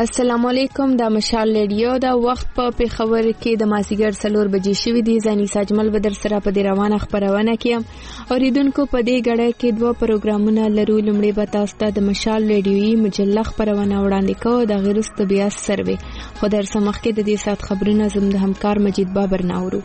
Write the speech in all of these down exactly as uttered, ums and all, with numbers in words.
السلام علیکم. د مشال ریډیو دا وخت په پیښور کې د مازیګر څلور بجې شوې دي. زنی ساجمل بدر سره په دې روانه خبرونه کې اوریدونکو په دې غړې کې دوه پروګرامونه لرو. لومړی به تاسو ته د مشال ریډیوي مجله خبرونه وړاندې کوو، د غیرست بیا سروي خو در سمخ کې د دې سات خبرونه زم د همکار مجید بابر ناورو.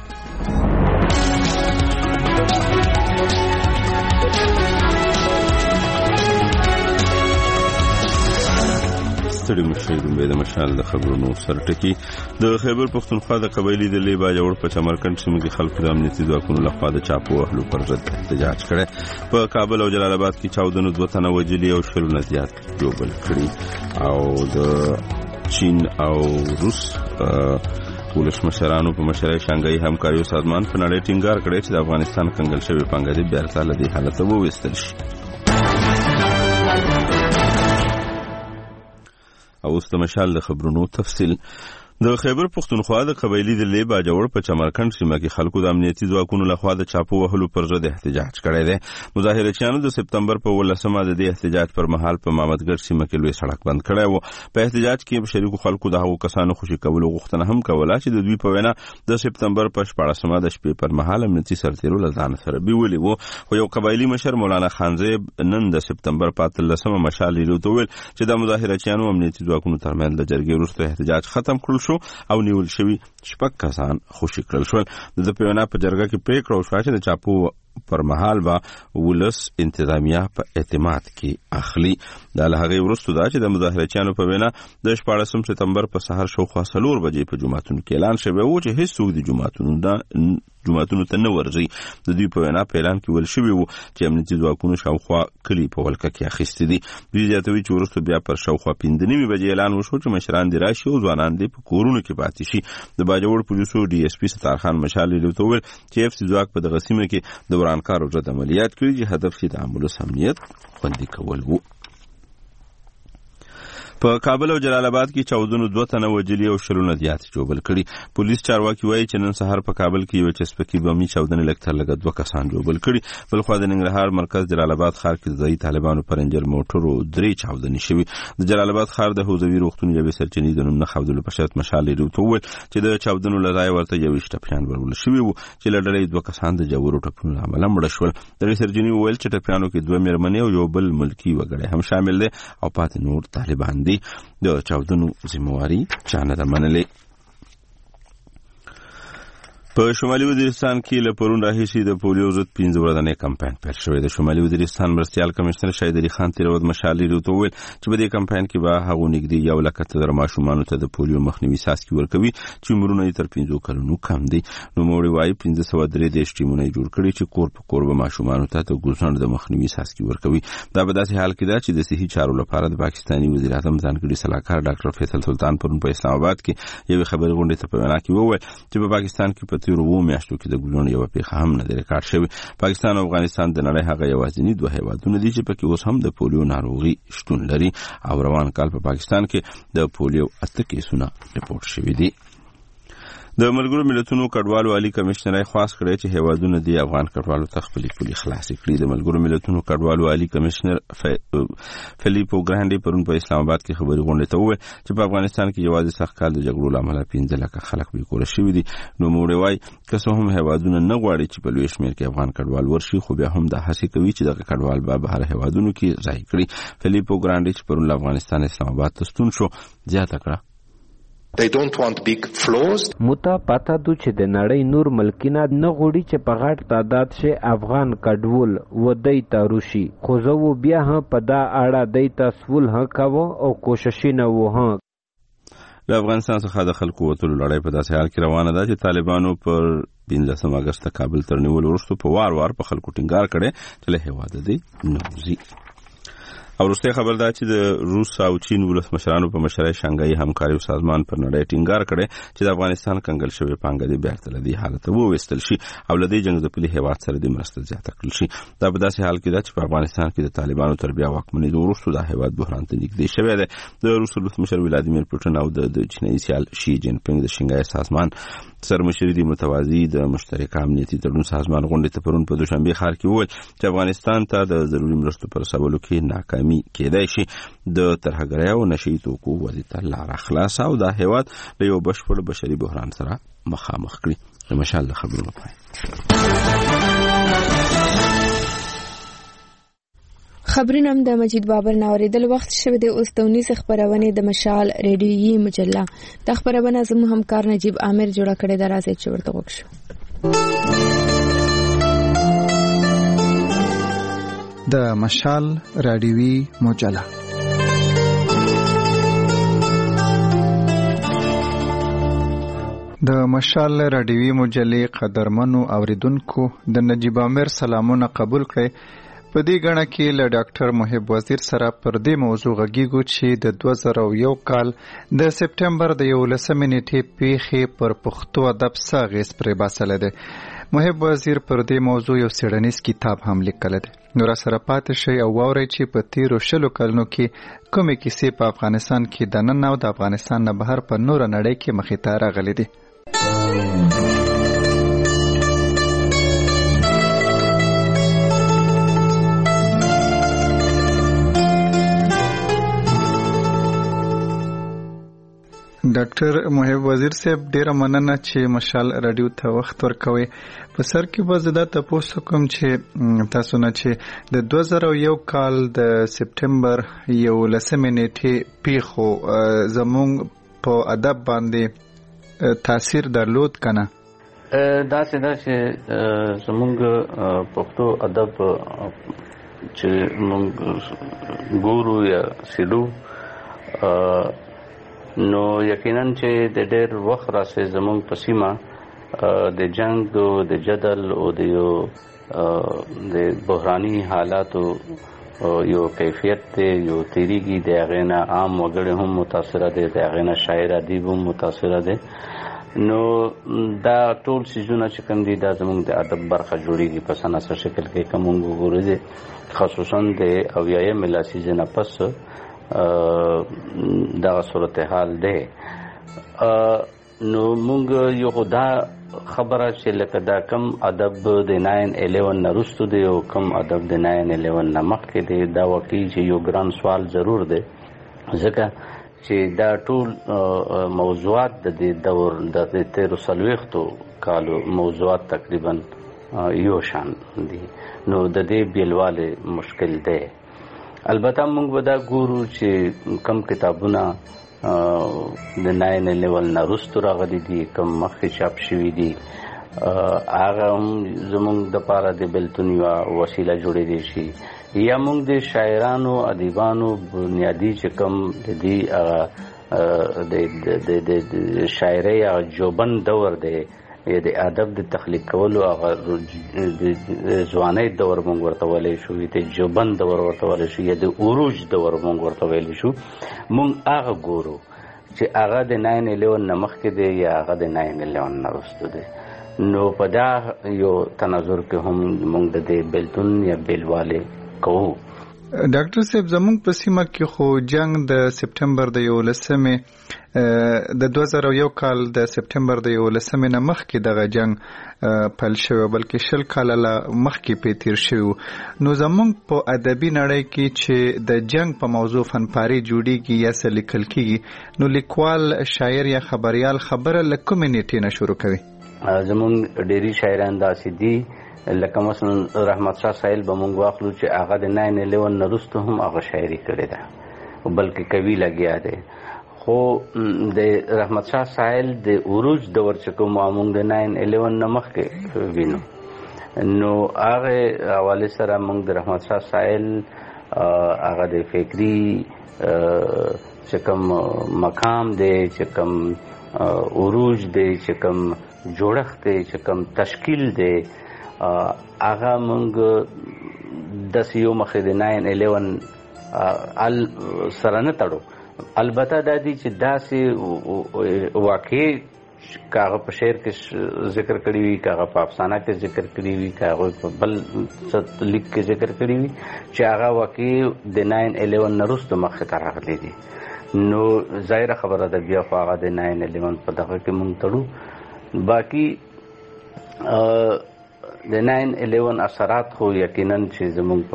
ستړي مشي دومره د مشال د خبرونو سرټکی د خیبر پختونخوا د قبایلی د لیبا جوړ په چمرکند سیمه کې خلکو د امنیتي ځواکونو لخوا د چاپو وهلو پر ضد احتجاج کړي. په کابل او جلال آباد کې چاودنو دوه تنه وژلي او شلو نه زیات جوړ کړي او د چین او روس ولس مشرانو په مشرۍ شانګهای همکاري سازمان په نړۍ ټینګار کړی چې د افغانستان کنګل شوی پنګدي بیرته له دې حالت وویستل شي. او اوس د مشال د خبرونو تفصیل. د خیبر پختونخوا د قبایلی د لیبا جوړ په چمرکند سیمه کې خلکو د امنیتي ځواکونو لخوا د چاپو وهلو پر ضد احتجاج کړی دی. مظاهرچیانو د سپتمبر په ولسمه د دې احتجاج پر مهال په محمدګړ سیمه کې لوی سړک بند کړی و. په احتجاج کې شریکو خلکو د هغو کسانو خوشي کولو غوښتنه هم کوله چې د دوی په وینا د سپتمبر په شپاړسمه د شپې پر مهال امنیتي سرتیرو له ځان سره بیولي وو. خو یو قبایلی مشر مولانا خانزیب نن د سپتمبر په اتلسمه مشال لیدو ته ویل چې د مظاهرچیانو امنیتي ځواکونو ترمنځ د جرګې وروسته احتجاج ختم کړل شو او نیول شوی شپږ کسان خوشي کړل شول. د په وینا په جرګه کې پریکړه وشوه چې د چاپو پر محل با ولس انتظامیه په اعتماد کې اخلي. د هغه وروسته دا چې د مظاهرچیانو په وینا د شپاړسم سپتمبر په سحر شاوخوا څلور بجې په جمعتون کې اعلان شوی و چې هیڅوک د جمعتونو د جمعتونو ته نه ورځي. د دوی په وینا په اعلان کې ویل شوی و چې امنیتي ځواکونو شاوخوا کلی په ولکه کې اخیستي دي. دوی زیاتوي چې وروسته بیا پر شاوخوا پنځه نیمې بجې اعلان وشو چې مشران دې راشي او ځوانان دې په کورونو کې پاتې شي. د باجوړ پولیسو ډي اس پي ستارخان مشال لیدو ویل چې اف سي ځواک په دغه سیمه کې د ورانکارو ضد عملیات کړي چې هدف یې د امنیت امنیت خوندي کول وو. په کابل او جلال آباد کې چاودنو دوه تنه وژلي او شلو نه زیات جوړ کړي. پولیس چارواکي وایي چې نن سهار په کابل کې یو چسپکي بمي چاودنې لکتر لګ دوه کسان جوړ کړي. بل خو د ننګرهار مرکز جلال آباد ښار کې ځای طالبانو پرنجر موټرو درې چاودنې شوي. د جلال آباد ښار د حوزوي روغتون یوې سرچینې د نوم نه خودلو په شرط مشال لري ته وویل چې د چاودنو لړای ورته یو ټپیان ورول شوی وو چې لړلې دوه کسان د جوړو ټپونو عمل مړ شول. د سرچینې وویل چې ټپیانو کې دوه مېرمنې او یو بل ملکی وګړي هم شامل دي او پاتې نور طالبان دي. د چاودنو ذمہواری چانه ده منلې. په شمالي وزیرستان کې له پرون راهیسې د پولیو ضد پنځه ورځنی کمپاین پیل شوی. د شمالي وزیرستان مرستیال کمشنر شهید علي خان تیرود مشال لیدو ته ویل چې په دې کمپاین کې به هغو نږدې یو لک تر ماشومانو ته د پولیو مخنیوي څاڅکي ورکوي چې عمرونه یې تر پنځو کلونو کم دي. نوموړي وایي پنځه سوه درې دېرش ټیمونه یې جوړ کړي چې کور په کور به ماشومانو ته د ګوزڼ د مخنیوي څاڅکي ورکوي. دا په داسې حال کې ده چې د صحي چارو لپاره د پاکستاني وزیر اعظم ځانګړي سلاکار ډاکټر فیصل سلطان پرون په اسلام آباد کې یوې خبري غونډې ته په وینا کې وویل چې په پاکستان کې په تیرو اووه میاشتو کې د ګلونو یو پیښه هم نه ریکارډ شوی. پاکستان او افغانستان د نړۍ هغه یوازینی دوه هیوادونه دي چې پکې اوس هم د پولیو ناروغي شتون لري او روان کال په پاکستان کې د پولیو اته کیسونه رپورټ شوي دي. د ملګرو ملتونو کډوالو عالی کمشنر خاص کړی چې هیوادونه د افغان کډوالو ته خپلې پولي خلاصې کړي. د ملګرو ملتونو کډوالو عالی کمشنر فلیپو ګرانډي پرون په اسلام آباد کې خبري غونډه ته وویل چې په افغانستان کې یوازې سخت کال د جګړو لامل پنځه لکه خلک بې کوره شوي دي. نو موږ وایي که څه هم هیوادونه نه غواړي چې په لوی شمېر کې افغان کډوال ورشي خو بیا هم دا هڅې کوي چې دغه کډوال به بهر هیوادونو کې ځای کړي. فلیپو ګرانډي چې پرون له افغانستان اسلام آباد ته ستون شو زیاته کړه They don't want big flows. متا پاتا دو چې د نړۍ نور ملکینا نه غوړي چې په غټ تعداد شي افغان کډول و دای ته روشي. خو زه بیا هم په دا اړه دای ته سول هم کاوه او کوششونه و هم. د افغانستان څخه د خلکو وتلو لړۍ په داسې حال کې روانه ده چې طالبانو پر پنځلسم اګست کابل تر نیولو وروسته په وار وار په خلکو ټینګار کړي چې له هېواده دې نه وځي. او وروسته خبر ده چې د روس او چین ولس مشرانو په مشرۍ شانګهای همکاري سازمان پر نړۍ ټینګار کړي چې د افغانستان کنګل شوی پانګه دې بیرته له دې حالت وویستل شي او له دې جنګ ځپلي هیواد سره د مرسته زیاته کړل شي. دا په داسې حال کې ده چې په افغانستان کې د طالبانو تر بیا واکمنېدو وروسته دا هیواد بحران ته نږدې شوی دی. د روس ولس مشر ولادیمیر پوټین او د چینایي سیال شي جین پینګ د شانګهای سازمان سرمشري د متوازی د مشترک امنیتي تړون سازمان غونډې ته پرون په دوشنبه ښار کې وویل چې افغانستان ته د ضروري مرستو پر رسولو کې ناکامي زخمی کېدای شي د ترهګرۍ او نشي توکو ودې ته لار خلاص او د هیواد له یو بشپړ بشري بحران سره مخامخ کړي. مشال د خبرونو پای. خبرونه هم د مجید بابر ناوریدل وخت شوه د اوس د ونیس خبرونه د مشال ریډیویي مجله د خبرونه زموږ همکار نجیب عامر جوړه کړې ده، راځي چې ورته وښو. د مشال ریډیویي مجله د مشال ریډیویي مجلې قدرمنو اوریدونکو د نجیب عامر سلامونه قبول کړئ. په دې غاڼه کې له ډاکټر محب وزیر سره پر دې موضوع غږیږو چې د دوه زره یو کال د سپټمبر د یولسمې نیټې پیښې پر پښتو ادب څه اغېز پرې باسلی دی. محب وزیر پر دې موضوع یو څېړنیز کتاب هم لیکلی دی. نو راسره پاتې شئ او واورئ چې په تېرو شلو کلونو کې کومې کیسې په افغانستان کې دننه او د افغانستان نه بهر په نوره نړۍ کې مخې ته راغلي دي. ډاکټر محب وزیر صاحب ډیره مننه چې مشال رادیو ته وخت ورکوي. په سر کې به زه دا تپوس کوم چې تاسو نه چې د دوه زره یو کال د سپټمبر یولسمې نیټې پیښو زموږ په ادب باندې تاثیر درلود کنه؟ دا څه ده چې زموږ پښتو ادب چې موږ ګورو یا سیلو نو یقینا چې د ډېر وخت راځي زموږ په سیمه د جنگ او د جدل او د یو د بحراني حالاتو یو کیفیت دی، یو تیریږي د هغې نه عام وګړي هم متاثره دی، د هغې نه شاعر ادیب هم متاثره دی. نو دا ټول څیزونه چې کوم دي دا زموږ د ادب برخه جوړیږي په سناسر شکل کې که موږ وګورو دی خصوصا د اویایم لسیزې نه پس دغه صورتحال دی. نو موږ یو دا خبره چې لکه دا کم ادب د ناین الیون نه وروسته دی او کم ادب د ناین الیون نه مخکې دی، دا واقعي چې یو ګران سوال ضرور دی ځکه چې دا ټول موضوعات د دې دور د تیرو څلوېښتو کالو موضوعات تقریبا یو شان دي. نو د دې بیلوالی مشکل دی. البته موږ به دا ګورو چې کم کتابونه د ناین لیول نه وروسته راغلي دي، کم مخکې چاپ شوي دي، هغه هم زموږ دپاره د بېلتون یوه وسیله جوړېدی شي. یا موږ د شاعرانو ادیبانو بنیادي چې کوم د دې د شاعرۍ هغه جوبن دور دی یا د ادب د تخلیق کولو هغه د ځوانۍ دور موږ ورته ویلی شو، د جوبن دور ورته ویلی شو، یا د عروج دور موږ ورته ویلی شو. موږ هغه ګورو چې هغه د ناین الیون نه مخکې دی یا هغه د ناین الیون نه وروسته دی. نو په دا یو تناظر کې هم موږ د دې بېلتون یا بېلوالی کوو. ډاکټر صاحب زموږ په سیمه کې خو جنگ د سپټمبر د یولسمې د دوه زره یو کال د سپټمبر د یولسمې نه مخکې دغه جنگ پیل شوی بلکې شل کاله لا مخکې پې تېر شوی. نو زموږ په ادبي نړۍ کې چې د جنگ په موضوع فنپاري جوړیږي یا څه لیکل کیږي نو لیکوال شاعر یا خبریال خبره له کومې نیټې نه شروع کوي؟ زموږ ډېری شاعران داسې دي لکه مثلا رحمت شاه سایل به موږ واخلو چې هغه د ناین الیون نه وروسته هم هغه شاعري کړې ده بلکې کوي لګیا دی. خو د رحمت شاه سایل د عروج دور چې کوم موږ د ناین الیون نه مخکې وینو نو هغه حوالې سره موږ د رحمت شاه سایل هغه د فکري چې کوم مقام دی، چې کوم عروج دی، چې کوم جوړښت دی، چې کوم تشکیل دی، هغه موږ داسې یو مخې د ناین الیون سره نه تړو. البته دا دی چې داسې واقعي که هغه په شعر کې ذکر کړي وي، که هغه په افسانه کې ذکر کړي وي، که هغه په بل څه لیک کې ذکر کړي وي چې هغه واقعي د ناین الیون نه وروسته مخې ته راغلي دي. نو ظاهره خبره ده بیا خو هغه د ناین الیون په دغه کې موږ تړو. باقي د ناین الیون اثرات خو یقینا چې زمونږ په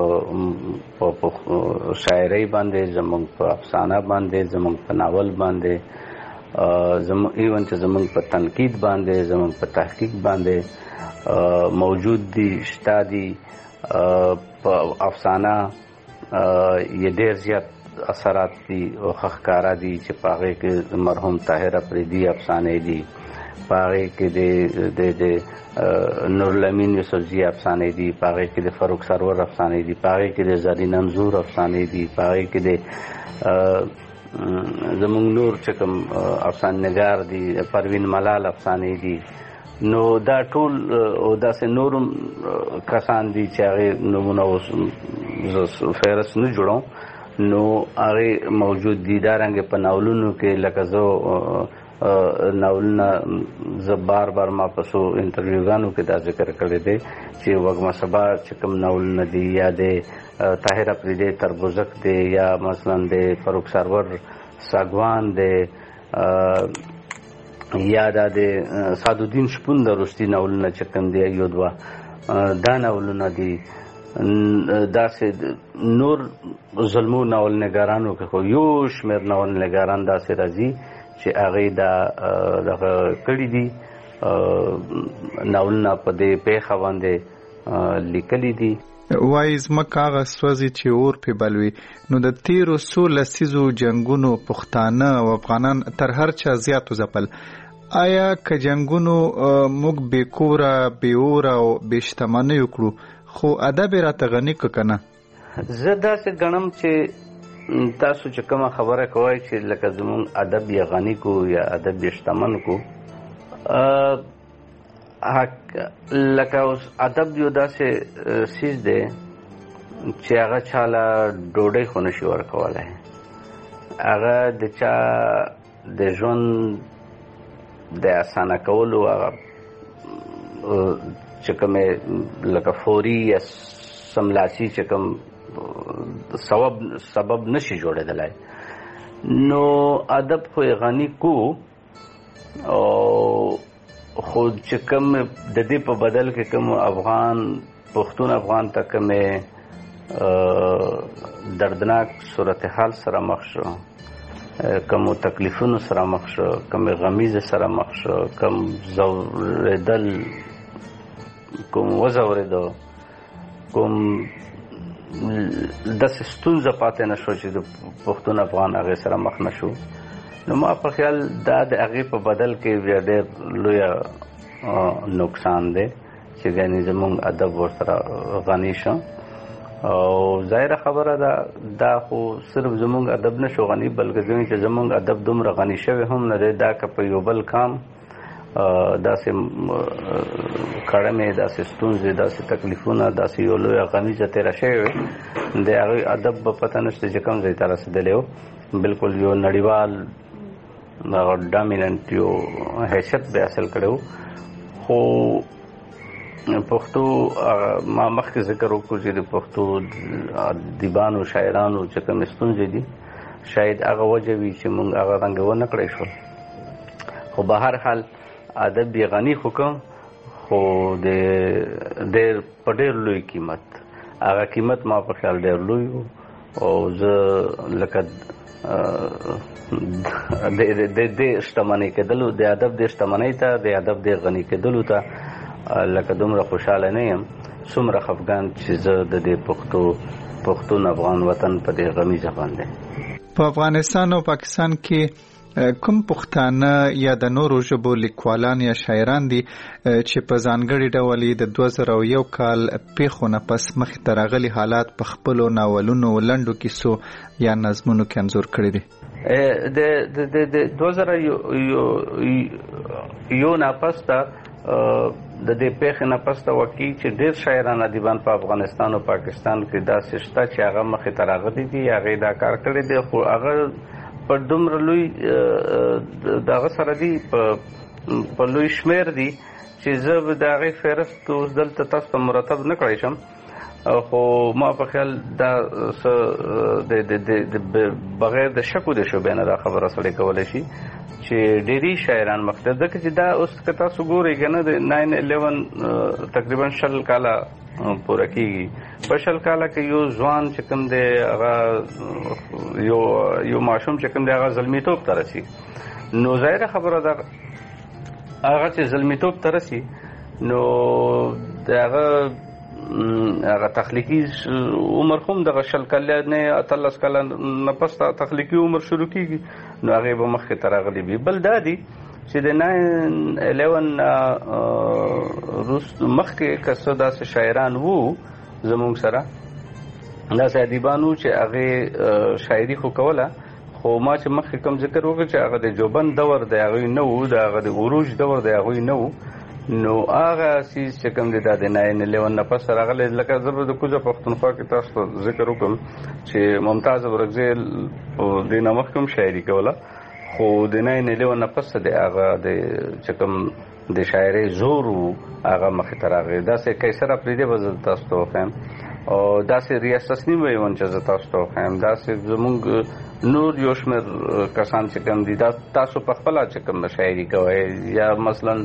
شاعرۍ باندې، زمونږ په افسانه باندې، زمونږ په ناول باندې، زمونږ ایون چې زمونږ په تنقید باندې، زمونږ په تحقیق باندې موجود دي، شته دي. په افسانه یې ډېر زیات اثرات دي او ښکاره دي چې په هغې کې مرحوم طاهر افریدي افسانې دي، په هغې کې د د نورالامین یوسفزي افسانې دي، په هغې کې د فاروق سرور افسانې دي، په هغې کې د زرین انځور افسانې دي، په هغې کې د زمونږ نور چې کوم افسانه نګار دي پروین ملال افسانې دي. نو دا ټول او داسې نور کسان دي چې هغې نومونه اوس فهرست نه جوړوم، نو هغې موجود دي. دارنګې په ناولونو کې لکه زه ناولونه زه بار بار ما په څو انټرویوګانو کې دا ذکر کړی دی چې وږمه سبا چې کوم ناولونه دي، یا د طاهر افریدي تربوزک دی، یا مثلا د فاروق سرور ساګوان دی، یا دا د سعدالدین شپون د وروستي ناولونه چې کوم دی یو دوه دا ناولونه دي. داسې نور ظلمو ناول نګارانو کې خو یو شمېر ناول نګاران داسې راځي چې هغې دا دغه کړي دي، ناولونه په دې پیښه باندې لیکلي دي. وایي زمکه هغه سوځي چې اور پې بل وي. نو د تېرو څو لسیزو جنګونو پښتانه او افغانان تر هر چا زیات وځپل. آیا که جنګونو موږ بې کوره، بې اوره او بې شتمنیو کړو، خو ادب یې راته غني که که نه؟ زه داسې ګڼم چې تاسو چې کومه خبره کوئ چې لکه زمونږ ادب یې غني کو یا ادب یې شتمن کو، لکه اوس ادب یو داسې څیز دی چې هغه چاله ډوډۍ خو نشي ورکولی. هغه د چا د ژوند د اسانه کولو هغه چې کومې لکه فوري یا سملاسي چې کوم سبب سبب نشي جوړېدلی. نو ادب خو یې غني کو، او خو چې کوم د دې په بدل کې کوم افغان پښتون افغان ته کومې دردناک صورتحال سره مخ شو، کوم تکلیفونو سره مخ شو، کوم غمیزه سره مخ شو، کوم زورېدل، کوم وزورېدو، کوم داسې ستونزه پاتې نه شو چې د پښتون افغان هغې سره مخ نه شو. نو ما په خیال دا د هغې په بدل کې بیا ډېر لویه نقصان دی چې ګنې زمونږ ادب ورسره غني شو. او ظاهره خبره ده دا خو صرف زمونږ ادب نه شو غني، بلکې ځینې چې زمونږ ادب دومره غني شوی هم نه دی. دا که په یو بل کام داسې کړنې، داسې ستونزې، داسې تکلیفونه، داسې یو لویه غمیزه تېره شوې وې، د هغې ادب به پته نشته چې کوم ځای ته رسېدلی و. بلکل یو نړیوال دغه ډامیننټ یو حیثیت به حاصل کړی و. خو پښتو ما مخکې ذکر وکړو چې د پښتو ادیبانو شاعرانو چې کومې ستونزې دي، شاید هغه وجه وي چې موږ هغه رنګه ونه کړی شول. خو به هر حال ادب یې غني خو کوم، خو د ډېر په ډېر لوی قیمت. هغه قیمت ما په خیال ډېر لوی و، او زه لکه د دې شتمنۍ کېدلو، د ادب د شتمنۍ ته، د ادب د غني کېدلو ته لکه دومره خوشحاله نه یم څومره خفګان چې زه د دې پښتو پښتون افغان وطن په دې غمیزه باندې. په افغانستان او پاکستان کې کوم پښتانه یا د نورو ژبو لیکوالان یا شاعران دي چې په ځانګړي ډول د دوه زره یو کال پیښو نه پس مخې ته راغلي حالات په خپلو ناولونو، لنډو کیسو یا نظمونو کې انځور کړي دي؟ د دوه زره یو نه پس ته د دې پیښې نه پس ته واقعي چې ډېر شاعران ادیبان په افغانستان او پاکستان کې داسې شته چې هغه مخې ته راغلي دي، هغې دا کار کړی دی. خو هغه په دومره لوی دغه سره دي، په لوی شمېر دي چې زه به د هغې فهرست اوس دلته تاسو ته مرتب نه کړی شم. خو ما په خیال دا د بغیر د شکو د شوبې نه دا خبره سړی کولی شي چې ډېری شاعران مخته ځکه چې دا اوس که تاسو ګورئ که نه د ناین الیون تقریبا شل کاله پوره کېږي په شل کاله کې یو ځوان چې کوم دی هغه یو یو ماشوم چې کوم دی هغه زلمیتوب ته رسي نو ظاهره خبره ده هغه چې زلمیتوب ته رسي نو د هغه هغه تخلیقي عمر هم دغه شل کاله نه اتلس کاله نه پس تخلیقي عمر شروع کېږي نو هغې به مخکې ته راغلی وي. بل دا دی چې د ناین الیون مخکې که څه داسې شاعران وو زموږ سره داسې ادیبان وو چې هغې شاعري خو کوله خو ما چې مخکې کوم ذکر وکړ چې هغه د جوبن دور د هغوی نه وو د هغه د عروج دور د هغوی نه وو نو هغه سیز چې کوم دی دا د ناین الیون نه پس راغلی لکه زه به د کوزه پښتونخوا کې تاسو ته ذکر وکړم چې ممتاز ورکزی دې نه مخکې هم شاعري کوله خو د ناین الیون نه پس د هغه د چې کوم د شاعرۍ زور و هغه مخې ته راغی. داسې قیصر اپریدی به زه تاسو ته وښیم او داسې ریاض تسنیم به یې ون چې زه تاسو ته وښیم داسې زمونږ نور یو شمېر کسان چې کوم دي دا تاسو په خپله چې کوم شاعري کوئ یا مثلا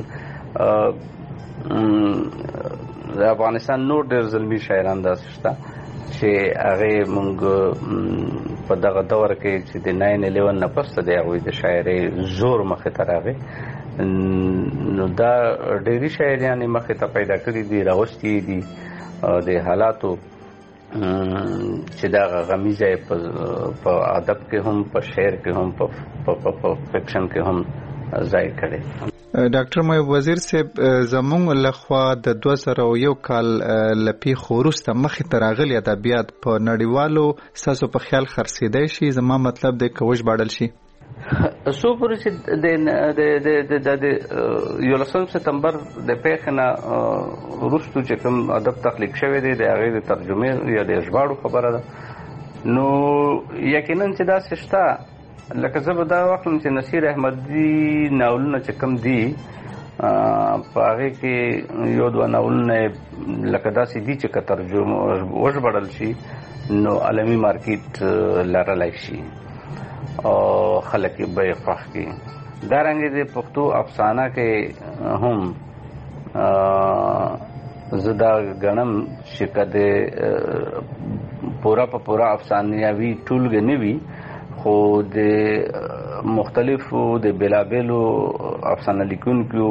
د افغانستان نور ډېر زلمي شاعران داسې شته چې هغې مونږ په دغه دور کې چې د ناین الیون نه پس د هغوی د شاعرۍ زور مخې ته راغی نو دا ډېرې شاعریانې مخې ته پیدا کړي دي راوستي دي د حالاتو چې دا غمی ځای په ادب کې هم په شعر کې هم په فکشن کې هم ځای کړی. ډاکټر محب وزیر صاحب زموږ لخوا د دوه زره یو کال له پیښو وروسته مخې ته راغلي ادبیات په نړیوالو ستاسو په خیال خرڅېدی شي زما مطلب دی که وژباړل شي څو پورې چې د یولسم سپتمبر د پیښې نه وروستو چې کوم ادب تخلیق شوی دی د هغې د ترجمې یا د ژباړو خبره ده نو یقینا چې داسې شته لکه زه به دا واخلم چې نصیر احمدي ناولونه چې کوم دي په هغې کې یو دوه ناولونه لکه داسې دي چې که ترجمه وژباړل شي نو عالمي مارکیټ لرلی شي او خلک یې به یې خوښ کړي. دارنګې د پښتو افسانه کې هم زه دا ګڼم چې که د پوره په پوره افسانیوي ټولګه نه وي خو د مختلفو د بېلابېلو افسانه لیکونکو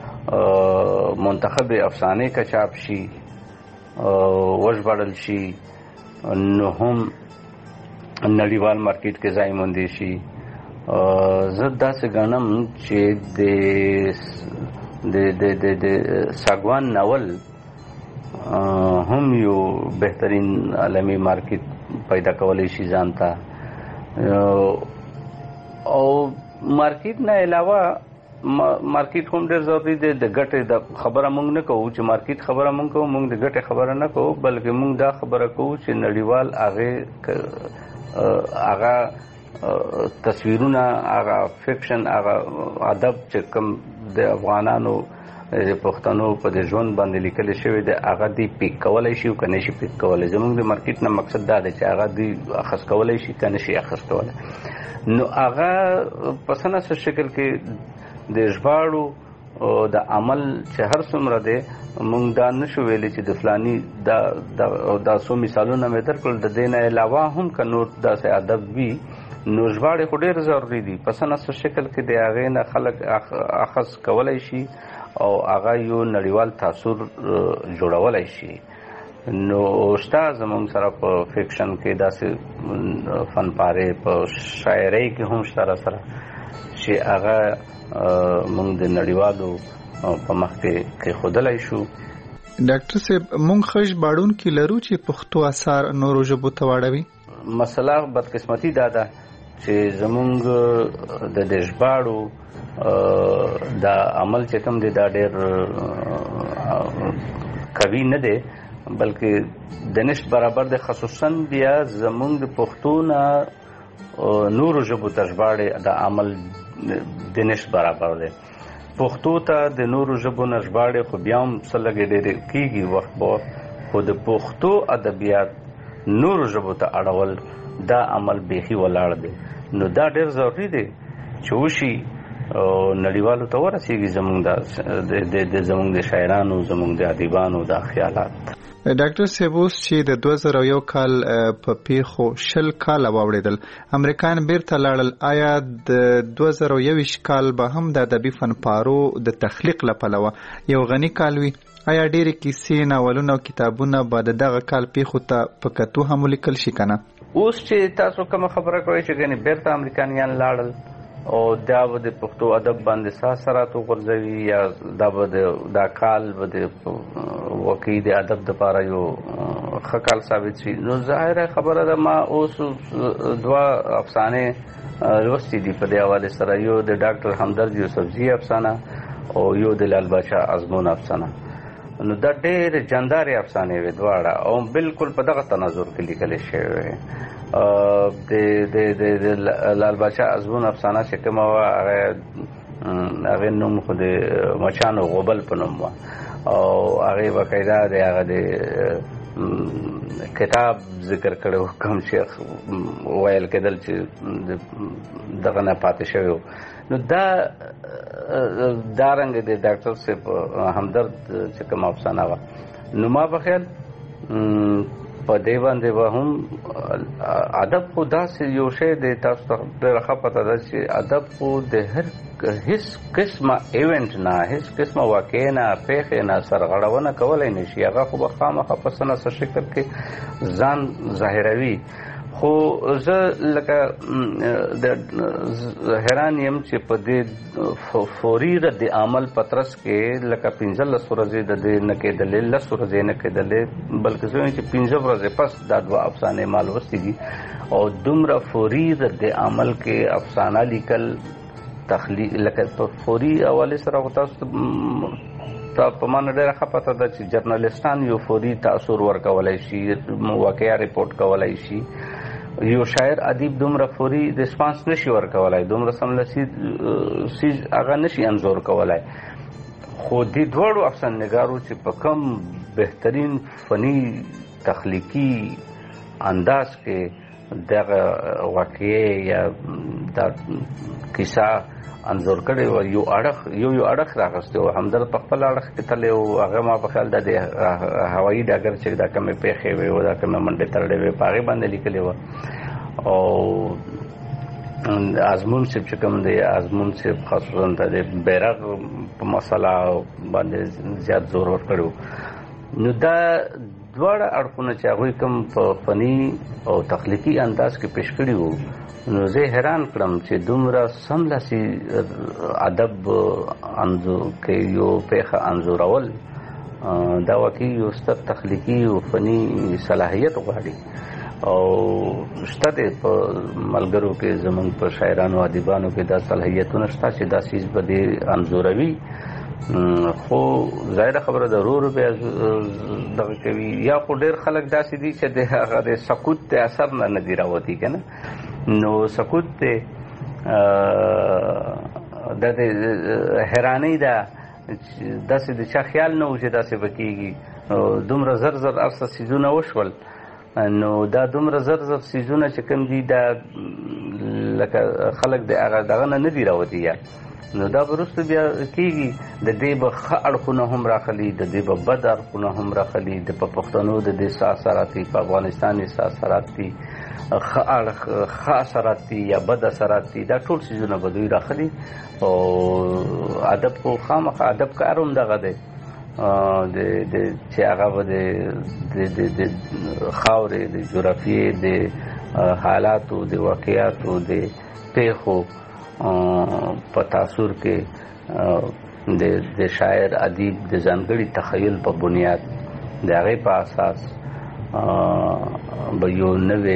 منتخب افسانې که چاپ شي وژباړل شي نو هم نړیوال مارکیټ کې ځای موندی شي. زه داسې ګڼم چې د د ساګوان ناول هم یو بهترین عالمي مارکیټ پیدا کولی شي ځان ته او مارکیټ نه علاوه مارکیټ هم ډېر ضروري دی. د ګټې د خبره موږ نه کوو چې مارکیټ خبره موږ کوو موږ د ګټې خبره نه کوو بلکې موږ دا خبره کوو چې نړیوال هغې هغه تصویرونه هغه فکشن هغه ادب چې کوم د افغانانو د پښتنو په د ژوند باندې لیکل شوی دی هغه دی پیک کولی شي او که نه شي پیک کولی. زموږ د مارکیټ نه مقصد دا دی چې هغه دی اخذ کولی شي که نه شي اخذ کولی نو هغه په څه نه څه شکل کې د ژباړو د عمل چې هر څومره دی موږ دا نشو ویلی چې د فلاني دا دا څو مثالونه مې درکړل د دې نه علاوه هم که نور داسې ادب وي نو ژباړې خو ډېر ضروري دي په څه نه څه شکل کې د هغې نه خلک اخذ کولی شي او هغه یو نړیوال تاثر جوړولی شي. نو شته زموږ سره په فکشن کې داسې فنپارې په شاعرۍ کې هم شته را سره چې هغه موږ د نړیوالو په مخ کې کېښودلی شو. ډاکټر صاحب موږ ښه ژباړونکي لرو چې پښتو اثار نورو ژبو ته واړوي. مسله بدقسمتي دا ده چې زموږ د د ژباړو دا عمل چې کوم دی دا ډېر قوي نه دی بلکې د نشت برابر دی خصوصا بیا زموږ د پښتو نه نورو ژبو ته ژباړې دا عمل د نشت برابر دی. پښتو ته د نورو ژبو نه ژباړې خو بیا هم څه لږې ډېرې کېږي وخت به وخت خو د پښتو ادبیات نور ژبو ته اړول دا عمل بیخي ولاړ دی. نو دا ډېر ضروري دی چې وشي او نړیوالو ته ورسیږي زمونږ د زمونږ د شاعرانو زمونږ د ادیبانو دا خیالات. ډاکټر صاحب اوس چې د دوه زره یو کال په پیښو شل کاله واوړېدل امریکایان بیرته لاړل، آیا د دوه زره یوویشت کال به هم د ادبي فنپارو د تخلیق له پلوه یو غني کال وي؟ آیا ډېرې کیسې، ناولونه او کتابونه به د دغه کال پیښو ته په کتو هم ولیکل شي که نه؟ اوس چې تاسو کومه خبره کوئ چې ګنې بیرته امریکایان لاړل او دا به د پښتو ادب باندې ساسرات وغورځوي یا دا به د دا کال به د واقعي د ادب دپاره یو ښه کال ثابت شي. نو ظاهره خبره ده ما اوس دوه افسانې لوستي دي په دې حوالې سره، یو د ډاکټر همدرد یوسفزي افسانه او یو د لال بادشاه ازمون افسانه. نو دا ډېرې جاندارې افسانې وې دواړه او بالکل په دغه تناظر کې لیکلې شوې وې. د د لال بادشاه ازمون افسانه چې کومه وه هغه هغې نوم خو د مچانو غوبل په نوم وه او هغې باقاعده د هغه د کتاب ذکر کړی کوم چې ویل کېدل چې دغه نه پاتې شوی و. نو دا دا رنګ د ډاکټر صاحب همدرد چې کومه افسانه وه، نو ما په خیال په دې باندې به هم ادب خو داسې یو شی دی، تاسو ته ډېره ښه پته ده چې ادب خو د هر هیڅ قسمه ایونټ نه، هیڅ قسمه واقع نه، پیښې نه سرغړونه کولی نه شي. هغه خو به خامخا په څه نه څه شکل کې ځان ظاهروي. خو زه لکه حیران یم چې په دې فوري رد عمل په ترڅ کې لکه پنځلس ورځې د دې نه کېدلې، لس ورځې نه کېدلې، بلکې زه وایم چې پنځه ورځې پس دا دوه افسانې ما لوستې دي او دومره فوري رد عمل کې افسانه لیکل تخلیق لکه په فوري حوالې سره تاسو ته په معنی ډېره ښه پته ده چې جرنالستان یو فوري تاثر ورکولی شي، واقعه ریپورټ کولی شي. یو شاعر ادیب دومره فوري ریسپانس نشي ورکولی، دومره سملاسي سیز هغه نشي انځور کولی. خو دې دواړو افسانه‌نګارو چې په کم بهترین فني تخلیقي انداز کې دغه واقعې یا دا کیسه انځور کړی و، یو اړخ یو یو اړخ راغستی و. همدرد په خپل اړخ کې تللی و، هغه ما په خیال د هوایي ډګر چې دا کومې پیښې وې او دا کومې منډې تړلې وې په هغې باندې لیکلې وه. او ازمون صاحب چې کوم دی، ازمون صاحب خصوصا د بیرغ په مسله باندې زیات زور ورکړی و. نو دا دواړه اړخونه چې هغوی کوم په فني او تخلیقي انداز کې پیش کړي وو، نو زه حیران کړم چې دومره سملاسي ادب انځور کې یو پیښه انځورول دا واقعي یو ستر تخلیقي او فني صلاحیت غواړي او شته دی په ملګرو کې زمونږ په شاعرانو ادیبانو کې دا صلاحیتونه شته چې دا څیز به دې انځوروي. خو ظاهره خبره ده ورو ورو بیا دغه کوي. یا خو ډېر خلک داسې دي چې د هغه د سکوت د اثر نه نه دي راوتي که نه، نو سکوت دی د حیرانۍ ده داسې د چا خیال نه و چې داسې به کېږي. دومره زر زر هر څه څیزونه وشول، نو دا دومره زر زر څیزونه چې کوم دي دا لکه خلک د هغه دغه نه نه دي راوتي یا نو دا وروسته بیا کېږي. د دې به ښه اړخونه هم راخلي، د دې به بد اړخونه هم راخلي. د په پښتنو د دې څه اثرات دي، په افغانستان یې څه اثرات دي، ښه اړخ ښه اثرات دي یا بد اثرات دي، دا ټول څیزونه به دوی راخلي. او ادب خو خامخا ادب کار هم دغه دی د چې هغه به د خاورې د جغرافیې د حالاتو د واقعاتو د پیښو په تاثر کې د شاعر ادیب د ځانګړي تخیل په بنیاد د هغې په اساس به یو نوې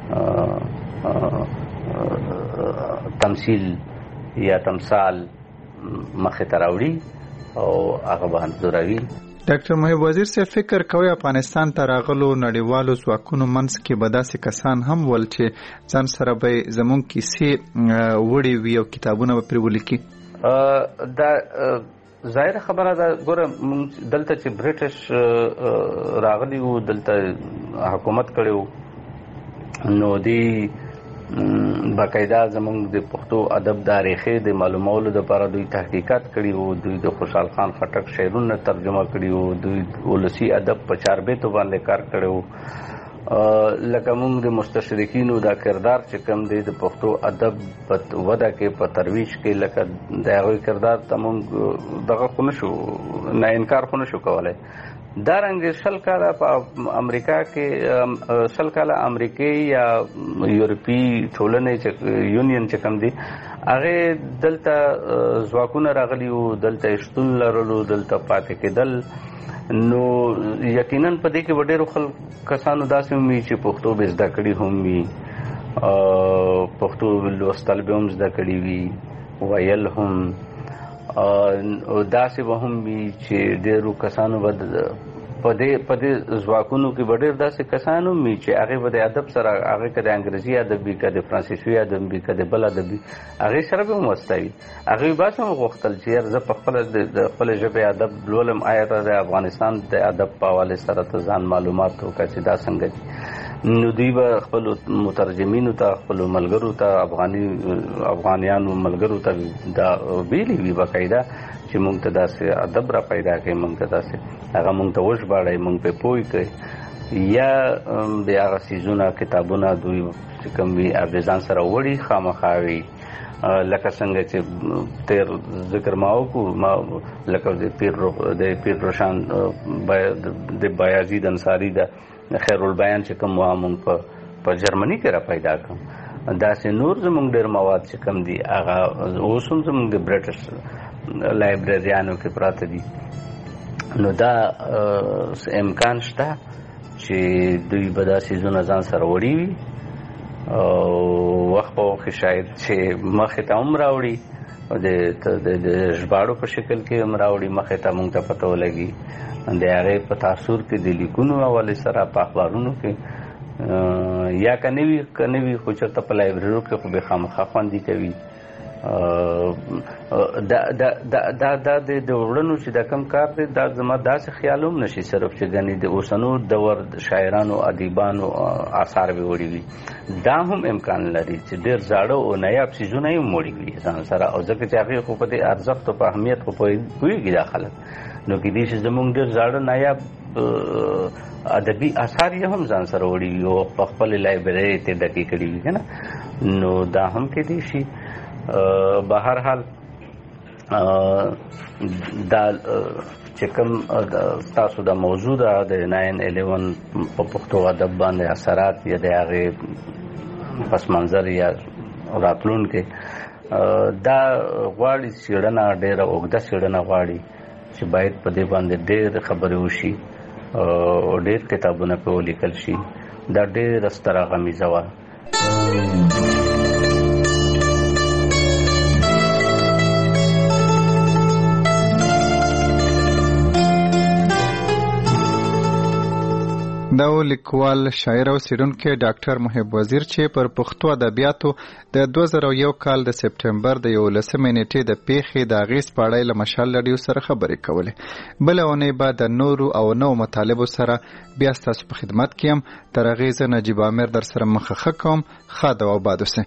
تمثیل یا تمثال مخې ته راوړي او هغه به انځوروي. ډاکټر محب وزیر صاحب، فکر کوي افغانستان ته راغلو نړیوالو ځواکونو منځ کې به داسې کسان هم ول چې ځان سره به زموږ کیسې وړي وي او کتابونه به پرې ولیکي؟ دا ظاهر خبره ده ګوره دلته چې برټش راغلی وو دلته حکومت کړی وو نو دی باقاعده زمونږ د پښتو ادب د ریښې د معلومولو دپاره دوی تحقیقات کړي وو دوی د خوشحال خان خټک شعرونه ترجمه کړي وو دوی ولسي ادب په چاربیتو باندې کار کړی وو لکه موږ د مستشرقینو دا کردار چې کوم دی د پښتو ادب په وده کې په ترویج کې لکه د هغوی کردار ته موږ دغه خو نشو نه انکار خو نشو کولی دارنګه شل کاله په امریکا کې شل کاله امریکای یا یورپی ټولنې چې یونین چې کوم دی هغه دلته ځواکونه راغلي وو دلته شتون لرلو دلته پاتې کېدل نو یقینا په دې کې ډېرو خلک کسانو داسې ومي چې پښتو به زده کړي هم وي پښتو لوستل به هم زده کړي وي ویل هم او داسې به هم وي چې ډېرو کسانو به په دې په دې ځواکونو کې به ډېر داسې کسان هم وي چې هغې به د ادب سره هغې که د انګریزي ادب وي که د فرانسیسي ادب وي که د بل ادب وي هغې سره به هم وسته وي هغوی بس هم غوښتل چې یار زه په خپله د خپلې ژبې ادب لولم آیا ته د افغانستان د ادب په حوالې سره ته ځان معلومات وکړه چې دا څنګه دي نو دوی به خپلو مترجمینو ته خپلو ملګرو ته افغاني افغانیانو ملګرو ته دا ویلي وي باقاعده چې موږ ته داسې ادب را پیدا کړي موږ ته داسې هغه موږ ته وژباړئ موږ پرې پوه کړئ یا د هغه څیزونه کتابونه دوی چې کوم وي د ځان سره وړي خامخا وي لکه څنګه چې تیر ذکر ما وکړو ما لکه د پیر د پیر روشان د بایازید انصاري د خیر البیان چې کوم وه مونږ په په جرمني کې را پیدا کړم داسې نور زمونږ ډېر مواد چې کوم دي هغه اوس هم زمونږ د برټش لایبرریانو کې پراته دي نو دا امکان شته چې دوی به دا څیزونه ځان سره وړي وي او وخت په وخت شاید چې مخې ته هم راوړي د ژباړو په شکل کې هم راوړي مخې ته مونږ ته پته ولګي د هغې په تاثر کې د لیکونو حوالې سره په اخبارونو کې یا که نه وي که نه وي خو چېرته په لایبرریو کې خو به خامخا خوندي کوي دا دا دا دا د وړنو چې دا کم کار دی دا زما داسې خیال هم نشي صرف چې ګنې د اوسنو دور شاعرانو ادیبانو آثار به وړي وي دا هم امکان لري چې ډېر زاړه او نایاب څیزونه یې وړي وي ځان سره او ځکه چې هغې خو په دې ارزښت او په اهمیت خو پوهېږي دا خلک نو کېدای شي زموږ ډېر زاړه نایاب ادبي اثار یې هم ځان سره وړي وي او په خپلې لایبررۍ یې ترې ډکې کړي وي که نه نو دا هم کېدای شي به هر حال دا چې کوم تاسو د موضوع ده د ناین الیون په پښتو ادب باندې اثرات یا د هغې پس منظر یا راتلونکې دا غواړي څېړنه ډېره اوږده څېړنه غواړي چې باید په دې باندې ډېر خبرې وشي او ډېر کتابونه پرې ولیکل شي دا ډېره ستره غمیزه وه دا لیکوال شاعر او څېړونکی ډاکټر محب وزیر چې پر پښتو ادبیاتو د دوه زره یو کال د سپټمبر د یولسمې نیټې د پیښې د اغېز په اړه له مشال راډیو سره خبرې کولې بله اونۍ به د نورو او نوو مطالبو سره بیا ستاسو په خدمت کې یم تر هغې زه نجیب عامر در سره مخه کوم ښه ده او باد اوسئ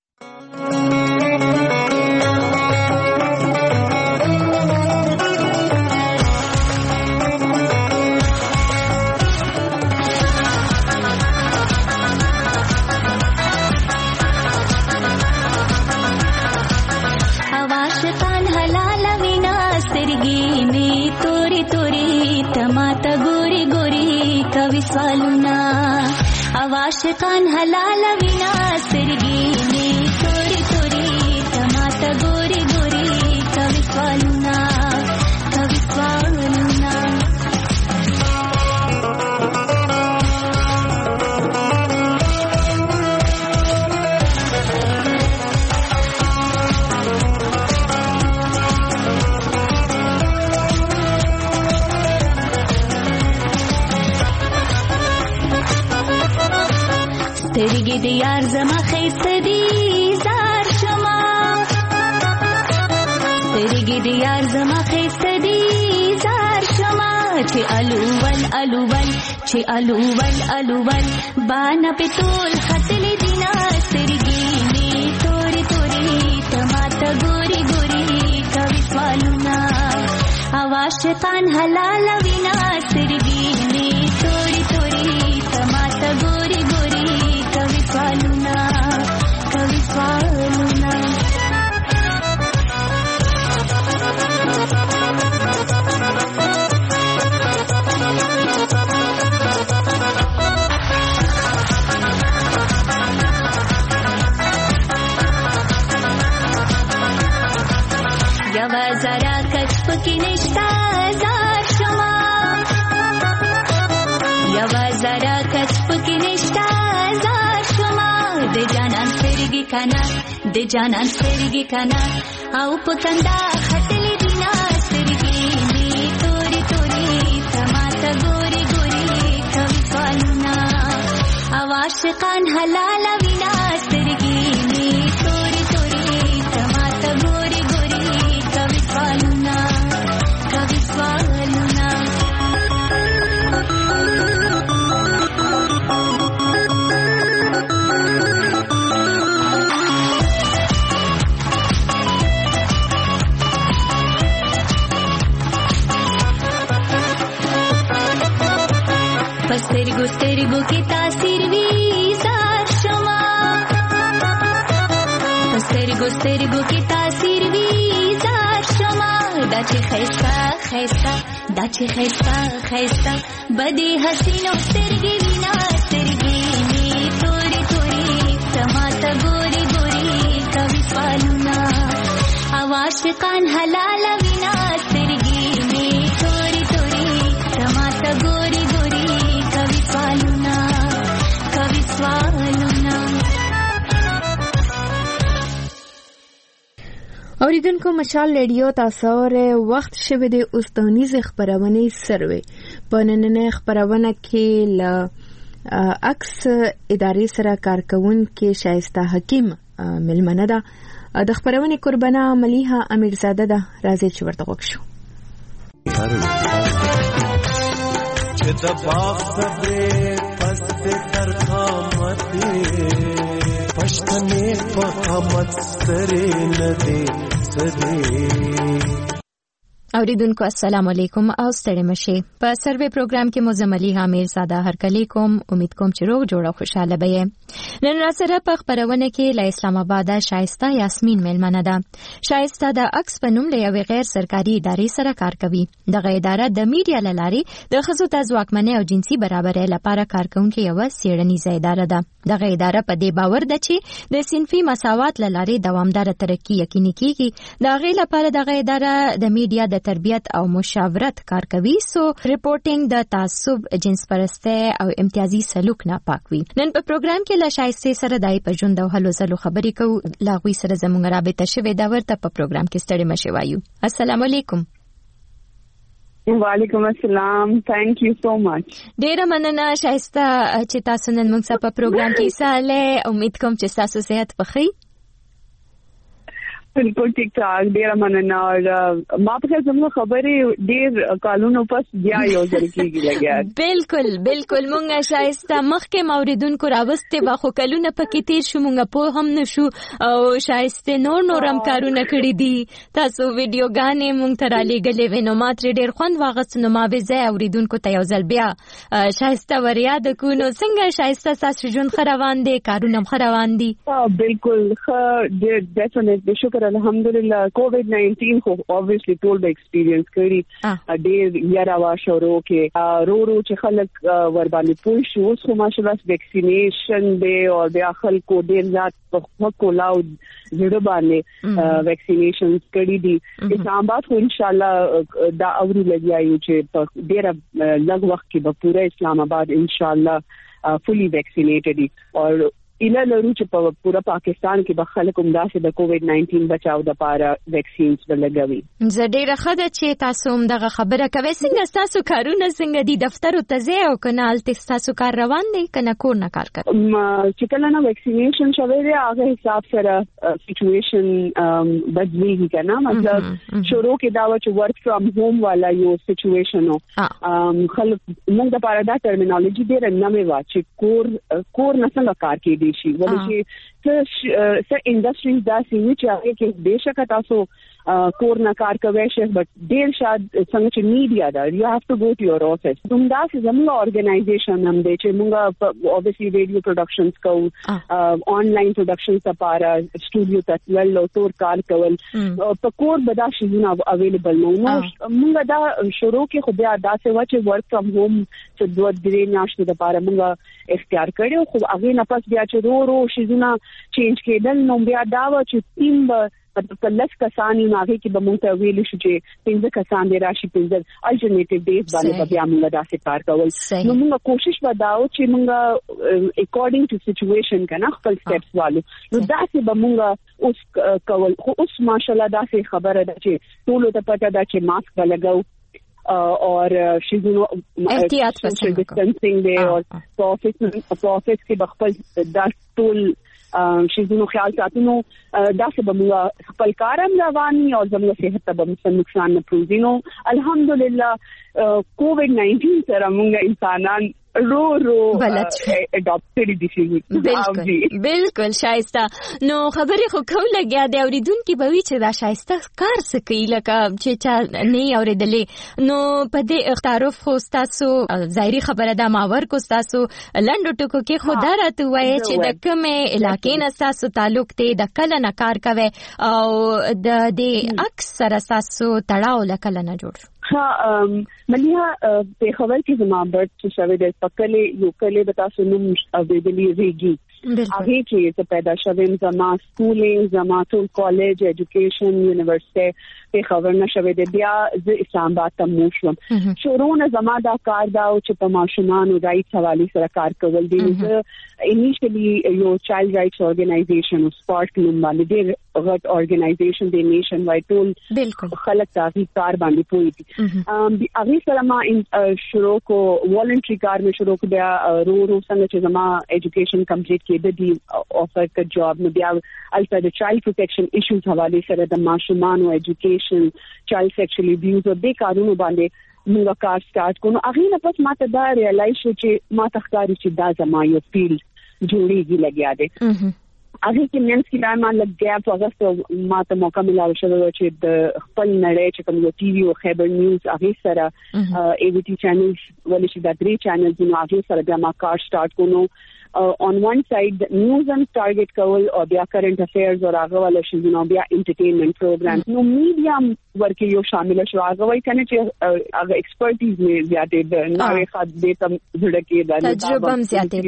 आवाशकान हलाल विना सिरगी में थोड़ी थोड़ी टमाटा गोरी गोरी कविस्वालुना कविस्वालुना سترګې د یار زما ښایسته دي زار شمه سترګې د یار زما خسته دی زار شما چې الوول الوول چې الوول الوول بانا پتول خطل دینا سترګې می تورې تورې تماته ګوري ګوري کوي سوالونه عاشقان حلال وینا سترګې می تورې تورې تماته ګوري ګوري کوي سوالونه کوي سوالونه یوا زرا کچ پکی نشتا زار شما یوا زرا کچ پکی نشتا زار شما د جانان سترګې کنا د جانان سترګې کنا او پکندا خطلې دینا سترګې می تورې تورې تماته ګوري ګوري کوي سوالونه او عاشقان حلال وینا سترګې می تورې تورې تماته ګوري ګوري کوي سوالونه کوي سوالونه سترګو سترګو کې تاثیر وی زار شما سترګو سترګو کې تاثیر وی زار شما دا چې خیستا خیستا دا چې خیستا خیستا بدی حسینو سترګې وینا سترګې می تورې تورې تماته ګوري ګوري کوي سوالونه او عاشقان حلال وینا سترګې می تورې تورې تماته ګوري ګوري کوي سوالونه کوي سوالونه اوریدونکو مشال ریډیو تاسو ورې وخت شوه د اوستانیز خبرونه سروي په نننې خبرونه کې ل اکس ادارې سره کارکون کې شایسته حکیم ملمنه ده د خبرونه قربانه مليحه امیرزاده ده راځي چې ورته وښو چې د باغ صبرې پست تر قامت پښتنې په قامت سترې نه دي سدي اوریدونکو السلام علیکم او ستړي مشه په سروې پروګرام کې مزملی حامیر ساده هر کلی کوم امید کوم چې روغ جوړ او خوشاله به نن را سره په خبرونه کې ل اسلام آباد شایسته یاسمین ملمنه ده شایسته د اکس په نوم له یو غیر سرکاري ادارې سره کار کوي دغه اداره د میډیا لاري د ښځو د ځواکمنۍ او جنسي برابرۍ لپاره کار کوونکې یو څېړنیزه اداره ده دغه اداره په دې باور ده چې د صنفي مساوات لاري دوامدار ترقی یقیني کیږي دغه لپاره دغه اداره د میډیا د تربیت او مشاورت کار کوي سو ریپورټینګ د تعصب جنس پرسته او امتیازي سلوک نه پاک وي نن په پروګرام کې لا شایسته سره دای په ژوند او هلو زلو خبرې کوو لاغوي سره زموږ رابطه شوه دا ورته په پروګرام کې ستړي مشه وایو السلام علیکم وعلیکم السلام thank you so much ډیره مننه شایسته چې تاسو نن موږ سره په پروګرام کې ساله امید کوم چې تاسو صحت پخې بالکل ٹھیک ٹھاک ډیره مننه او ما په زموږ خبرې ډیر کالونو پس بیا یو ځل کېږي لګیا بالکل بالکل مونږه شایسته مخکې موریدونکو راوسته واخو کلونه پکې تیر شو مونږه په هم نشو او شایسته نور نورم کارونه کړی دي تاسو ویډیوګانې مونږ ته را لېږلې وینو ماتري ډیر خوند واغست نو ما به زه اوریدونکو ته یو ځل بیا شایسته وریا د کو نو څنګه شایسته تاسو ژوند خروان دي کارونه خروان دي بالکل خ ډیر ډیفینټلی شکر الحمدلله کووډ نائنٹین خو obviously ټول به ایکسپیرینس کړی ډیر یاره وا شروع کې رو رو چې خلک ور باندې پوه شو اوس خو ماشاءالله ویکسینیشن دی او بیا خلکو ډیر زیات په کولاو زړه باندې ویکسینیشن کړی دي اسلام آباد خو ان شاء الله دا اوري لګیایو چې ډیر لږ وخت کې به پورا اسلام آباد ان شاء الله fully vaccinated or اله لرو چې په پورا پاکستان کې به خلک همداسې د کووډ ناینټین بچاو د پاره ویکسینز ولګوي. زه ډیره ښه ده چې تاسو هم دغه خبره کوي. څنګه تاسو کارونه څنګه دي؟ دفتر ته ځئ او کنه هلته تاسو کار روان دی کنه کور نه کار کوي؟ چې کله نه ویکسینیشن شوی دی هغه حساب سره سچویشن بدلیږي کنه. مطلب شروع کې دا و چې ورک فرام هوم والا یو سچویشن او خلک موږ د پاره دا ټرمینالوژي ډیره نوې و چې کور کور نه څنګه کار کوي شي ولې چې څه څه انډستریز داسې وي چې هغه کې بهشکه تاسو کور نه کار کوي شي بٹ ډیر شاد څنګه چې میډیا دا یو هاف ټو گو ټو یور افیس. دومره چې زموږ ارګنایزیشن هم دی چې موږ اوبویسلی ریډیو پروډکشنز کوو آنلاین پروډکشنز لپاره سټوډیو ته تلل او تور کار کول په کور به دا شیونه اویلیبل نو موږ دا شروع کې خو بیا داسې و چې ورک فرام هوم چې دوه درې میاشتې لپاره موږ اختیار کړو خو هغه نه پس بیا چې رو رو شیونه چینج کېدل نو بیا دا و چې ټیم به مطلب کلس کسانی ماغه کې به مونږ ته ویل شو چې پنځه کسان دی راشي پنځه الټرنیټیو ډیز باندې بیا موږ داسې کار کول. نو موږ کوشش وکړو چې موږ اکورډینګ ټو سچویشن کنه خپل سټیپس والو نو داسې به موږ اوس کول. خو اوس ماشاءالله داسې خبره ده چې ټول ته پته ده چې ماسک به لګاو اور شیزونو احتیاط سوشل ډیسټنسینګ دی او په افیس په افیس کې بخپل دا ټول شیزونو خیال ساتو. نو داسې به موږ خپل کار هم رواني او زموږ صحت ته به څه نقصان نه پروزي. نو الحمدلله کووډ ناینټین سره موږ انسانان رو رو اډاپټډ دي شي. بالکل بالکل شایسته. نو خبرې خو کو لګیا دی اوریدونکو به وی چې دا شایسته کار څه کوي لکه چې چا نه اوریدلې نو په دې تعارف خو تاسو ظاهري خبره ده ماور کو تاسو لنډو ټکو کې خدا راته وایي چې د کومه علاقې نه تاسو تعلق ته د کله نه کار کوي او د دې اکثر تاسو تړاو لکه نه جوړ. ها مليها په خبر کې زما برت چې شوی د پکلې یو کله به تاسو نوم اویدلی ریږي هغه کې څه پیدا شوم زما سکولینګ زما ټول کالج ایجوکیشن یونیورسيټي په خبر نه شوی د بیا ز اسلام آباد ته موشم شروع نه زما دا کار دا چې په ماشومان او رائټ حواله سره کار کول دي. زه انیشلی یو چایلډ رائټس اورګنایزیشن او سپارک نوم باندې ډېر غټ اورګنایزیشن دی نیشن وای ټول خلک تاسو کار باندې پوي دي. هغه سره ما شروع کو والنټری کار مې شروع کو بیا رو رو څنګه چې زما ایجوکیشن کمپلیټ کېده دي افر ک جاب نو بیا البته د چایلډ پروټیکشن ایشوز حواله سره د ماشومان او ایجوکیشن چایلډ سیکشوال ابیوز او د کارونو باندې موږ کار سٹارټ کوو. هغه نه پس ما ته دا ریالایز شو چې ما تخکاری چې دا زما یو فیلډ جوړیږي لګیا دی. هغه کې مینس کې دا ما لګیا په اگست ما ته موقع ملاو شو چې د خپل نړۍ چې کوم یو ټي وي او خبر نیوز هغه سره ای وی ټي چینلز ولې چې دا درې چینلز نو هغه سره بیا ما کار سٹارټ کوو. on one side news and target کول او بیا current affairs او هغه ولا شي نو بیا entertainment programs نو میډیا ورکه یو شامل شو هغه وای کنه چې هغه ایکسپرټیز مې زیاتې ده نو خاص دې تم جوړه کې ده تجربه هم زیاتې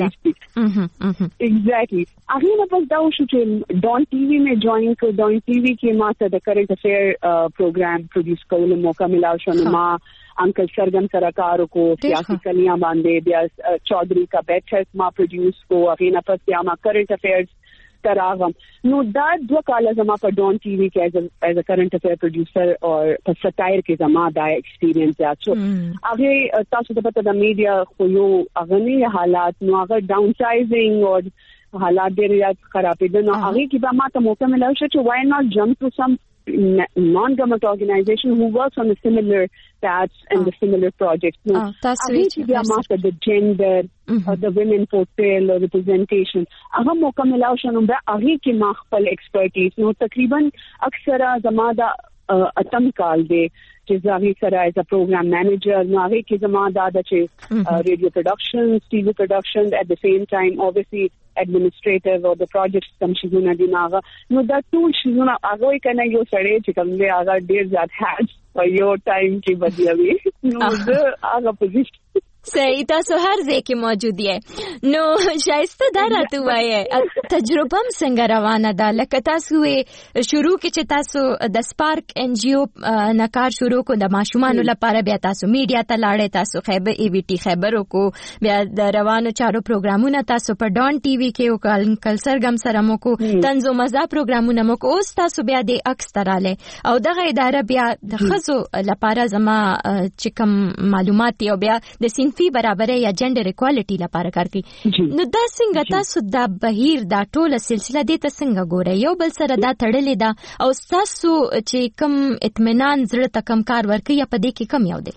ده. exactly هغه نه پس دا شو چې ډون ټي وي مې جوائن کړ. ډون ټي وي کې ما ته د current affair پروګرام پروډوس کولو موقع ملاو شو. نو ما انکل سرگم سرکارو کو سیاسی کلیاں باندې بیا چودھری کا بیٹھک ما پروډوس کو هغه نه پس بیا ما کرنٹ افیئرز تراغم. نو دا دوه کال زما په ډون ټي وي کې ایز ا کرنٹ افیئر پروډوسر او په سټایر کې زما دا ایکسپیرینس زیات شو. هغه تاسو ته پته د میډیا خو یو اغنی حالات نو هغه ډاون سایزینګ او حالات ډېر خرابېدل. نو هغه کې به ما ته موقع ملو شو چې why not jump to some non-government organization who works on the similar paths and uh, the similar projects. No, uh, that's which master the gender mm-hmm. or the women portrayal or representation. Aha moka milaw shanu ba ahi ki ma khpal expertise no takriban aksara zamada atam kal de چې زاغي سره as a program manager نو هغه کې زما دا د چې radio productions T V productions at the same time obviously administrative or the projects some شيونه دي ناغه نو دا ټول شيونه هغه کنه یو سړی چې کوم دی هغه ډیر زیات هاج په یو ټایم کې بدیوي نو زه هغه پوزیشن صحیح تاسو هر ځای کې موجود یې. نو شایسته دا راته وایي تجربه هم څنګه روانه ده؟ لکه تاسو شروع کې چې تاسو د سپارک ان جی او نه کار شروع کو د ماشومانو لپاره، بیا تاسو میډیا ته لاړې، تاسو خیبر ای وی ټي خیبر وکړو، بیا د روانو چارو پروګرامونه تاسو په ډان ټي وي کې او کلسر ګم سره مو کو، طنز و مزاح پروګرامونه مو کو. اوس تاسو بیا د عکس تراله او دغه اداره بیا د ښځو لپاره زما چې کوم معلومات او بیا د فی برابرۍ یا جنډر اکوالټي لپاره کار کوي. نو دا څنګه تاسو دا بهیر دا ټوله سلسله دې ته څنګه ګورئ؟ یو بل سره دا تړلې ده او تاسو چې کوم اطمینان زړه ته کم کار ورکوي یا په دې کې کم یو دی؟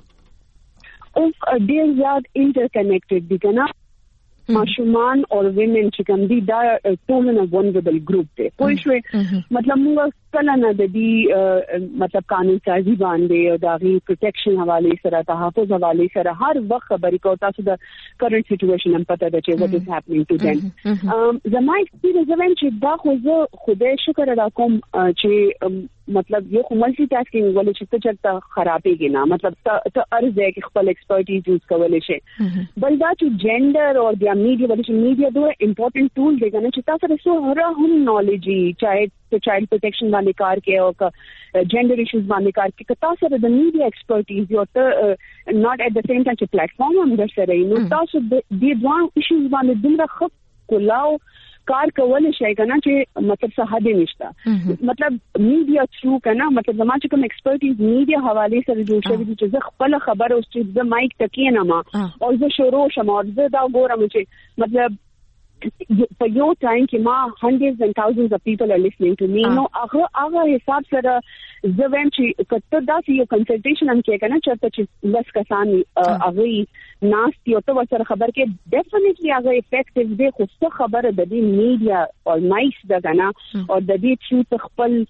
او ډیر زیات انټرکنیکټډ دي کنه ماشومان او ویمن چې کوم دي دا ټولنه vulnerable ګروپ دی. پوه شوې؟ مطلب موږ کله نه د دې مطلب قانون سازي باندې او د هغې پروټیکشن حوالې سره تحفظ حوالې سره هر وخت خبرې کوو. تاسو د کرنټ سچویشن هم پته ده چې what is happening to them. زما ایکسپیرینس وایم چې دا خو زه خدای شکر ادا کوم چې مطلب یو خو ملټي ټاسکینګ ولې چې ته چرته خرابېږي نه، مطلب ته هر ځای کې خپل ایکسپرټیز یوز کولی شي. بل دا چې جینډر او بیا میډیا ولې چې میډیا دوه امپورټنټ ټول دی کنه چې تاسو سره څو هره هم نالج وي، چاہے ته چایلډ پروټیکشن باندې کار کوي او که جینډر ایشوز باندې کار کوي، که تاسو سره د میډیا ایکسپرټیز یو ته ناٹ ایٹ د سیم ټایم چې پلیټفارم هم در سره وي، نو تاسو د دې دوه ایشوز باندې دومره ښه کولاو کار کولی شي کنه چې مطلب څه حد نشته. مطلب میډیا تھرو کنه مطلب زما چې کوم ایکسپرټیز میډیا حواله سره جوړ شوی دي چې زه خپل خبره اوس چې د مایک تکې نه ما او زه شروع شم او زه دا ګورم چې مطلب په یو ټایم کې ما hundreds and thousands of people are listening to me. نو هغه هغه حساب سره زه وایم چې کته دا یو کنسلټیشن هم کې کنه چې چې بس کسان هغه ناس یو ته سره خبر کې ډیفینیټلی هغه افیکټیو دی. خو څه خبره د دې میډیا او نایس ده کنه او د دې چې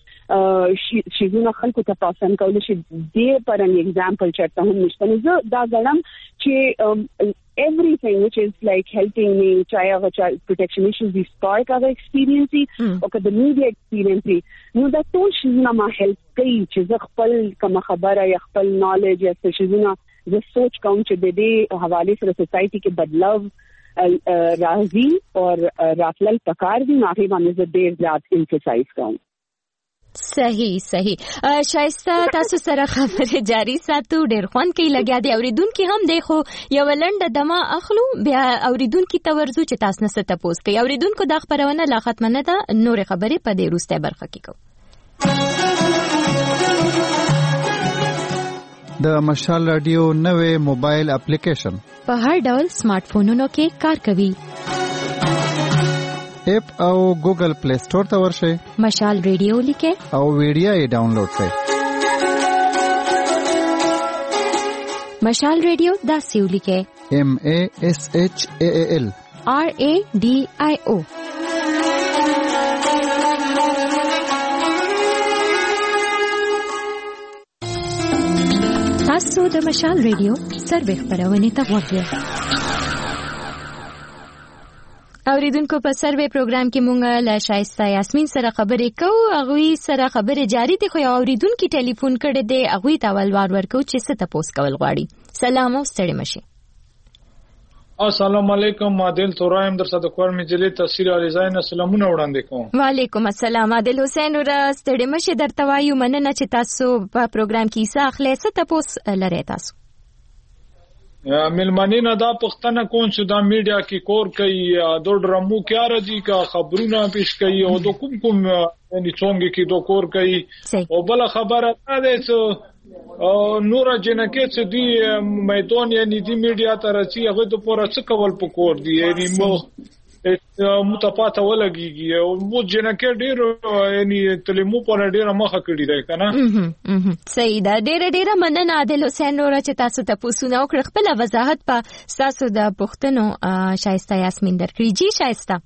خپل شیزونه خلکو ته پاسن کول شي دې پر ان ایگزامپل چرته هم نشته. نو زه دا غلم چې everything which is like helping me چاہے اگر child protection issues دی spark اگر experience دی او که د media experience دی نو دا ټول شیزونه ما help کوي چې زه خپل کوم خبره یا خپل knowledge یا څه شیزونه زه سوچ کوم چې د دې حواله سره سوسایټي کې بدلاو راځي او راتلل پکار دي. هغه باندې زه ډېر زیات emphasize کوم. صحیح صحیح. شایسته تاسو سره خبره جاری ساتو، ډېر خوند کوي لګیا دی اوریدونکي هم دی، خو یو لنډه دمه اخلو بیا اوریدونکي ته ورځو چې تاسو نه څه تپوس کوي. اوریدونکو دا خبرونه لا ختمه نه ده، نورې خبرې په دې وروسته برخه کې کوو. د مشال رادیو نوې موبایل اپلیکیشن په هر ډول سمارټ فونونو کې کار کوي. اپ او ګوګل پلی سٹور ته ورشئ، مشال ریډیو لیکئ او ویډیو یې ډاونلوډ کړئ. مشال ریډیو داسې ولیکئ ایم ا اس ایچ ا ال آر ا ډي آی او. تاسو د مشال ریډیو سروې خبرونه ته غوږ اوریدونکو په سروې پروګرام کې مونږ له شایسته یاسمین سره خبرې کوو. هغوی سره خبرې جاری دي، خو یو اوریدونکي ټلیفون کړی دی، هغوی ته اول وار ورکو چې څه تپوس کول غواړي. سلام او ستړي مشي. السلام علیکم. عادل تورایم در صدق ور مجلې تفسیر علیزاین سلامونه وړاندې کوم. وعلیکم السلام. عادل حسین ور ستړي مشي درته وایو مننه چې تاسو په پروګرام کې حصہ اخلئ. څه تپوس لرئ تاسو؟ ملمنینا دا پښتنه کون چې دا میډیا کې کور کوي د ډرامو کې راځي کا خبرونه پیش کوي او د کوم کوم یعنی څنګه کې د کور کوي او بل خبره ده چې نور جنکه چې دی میدان یعنی دی میډیا ته راځي هغه د پوره څه کول پکور دی یعنی مو متپاته ولګيږي او مو جنکه ډیر یعنی تلمو پر ډیر مخه کړی دی کنه. صحیح ده. ډیر ډیر مننه عادل حسین نور چې تاسو ته پوښتنه وکړه. خپل وضاحت په تاسو د پښتنو شایسته یاسمین درکړي. جی شایسته.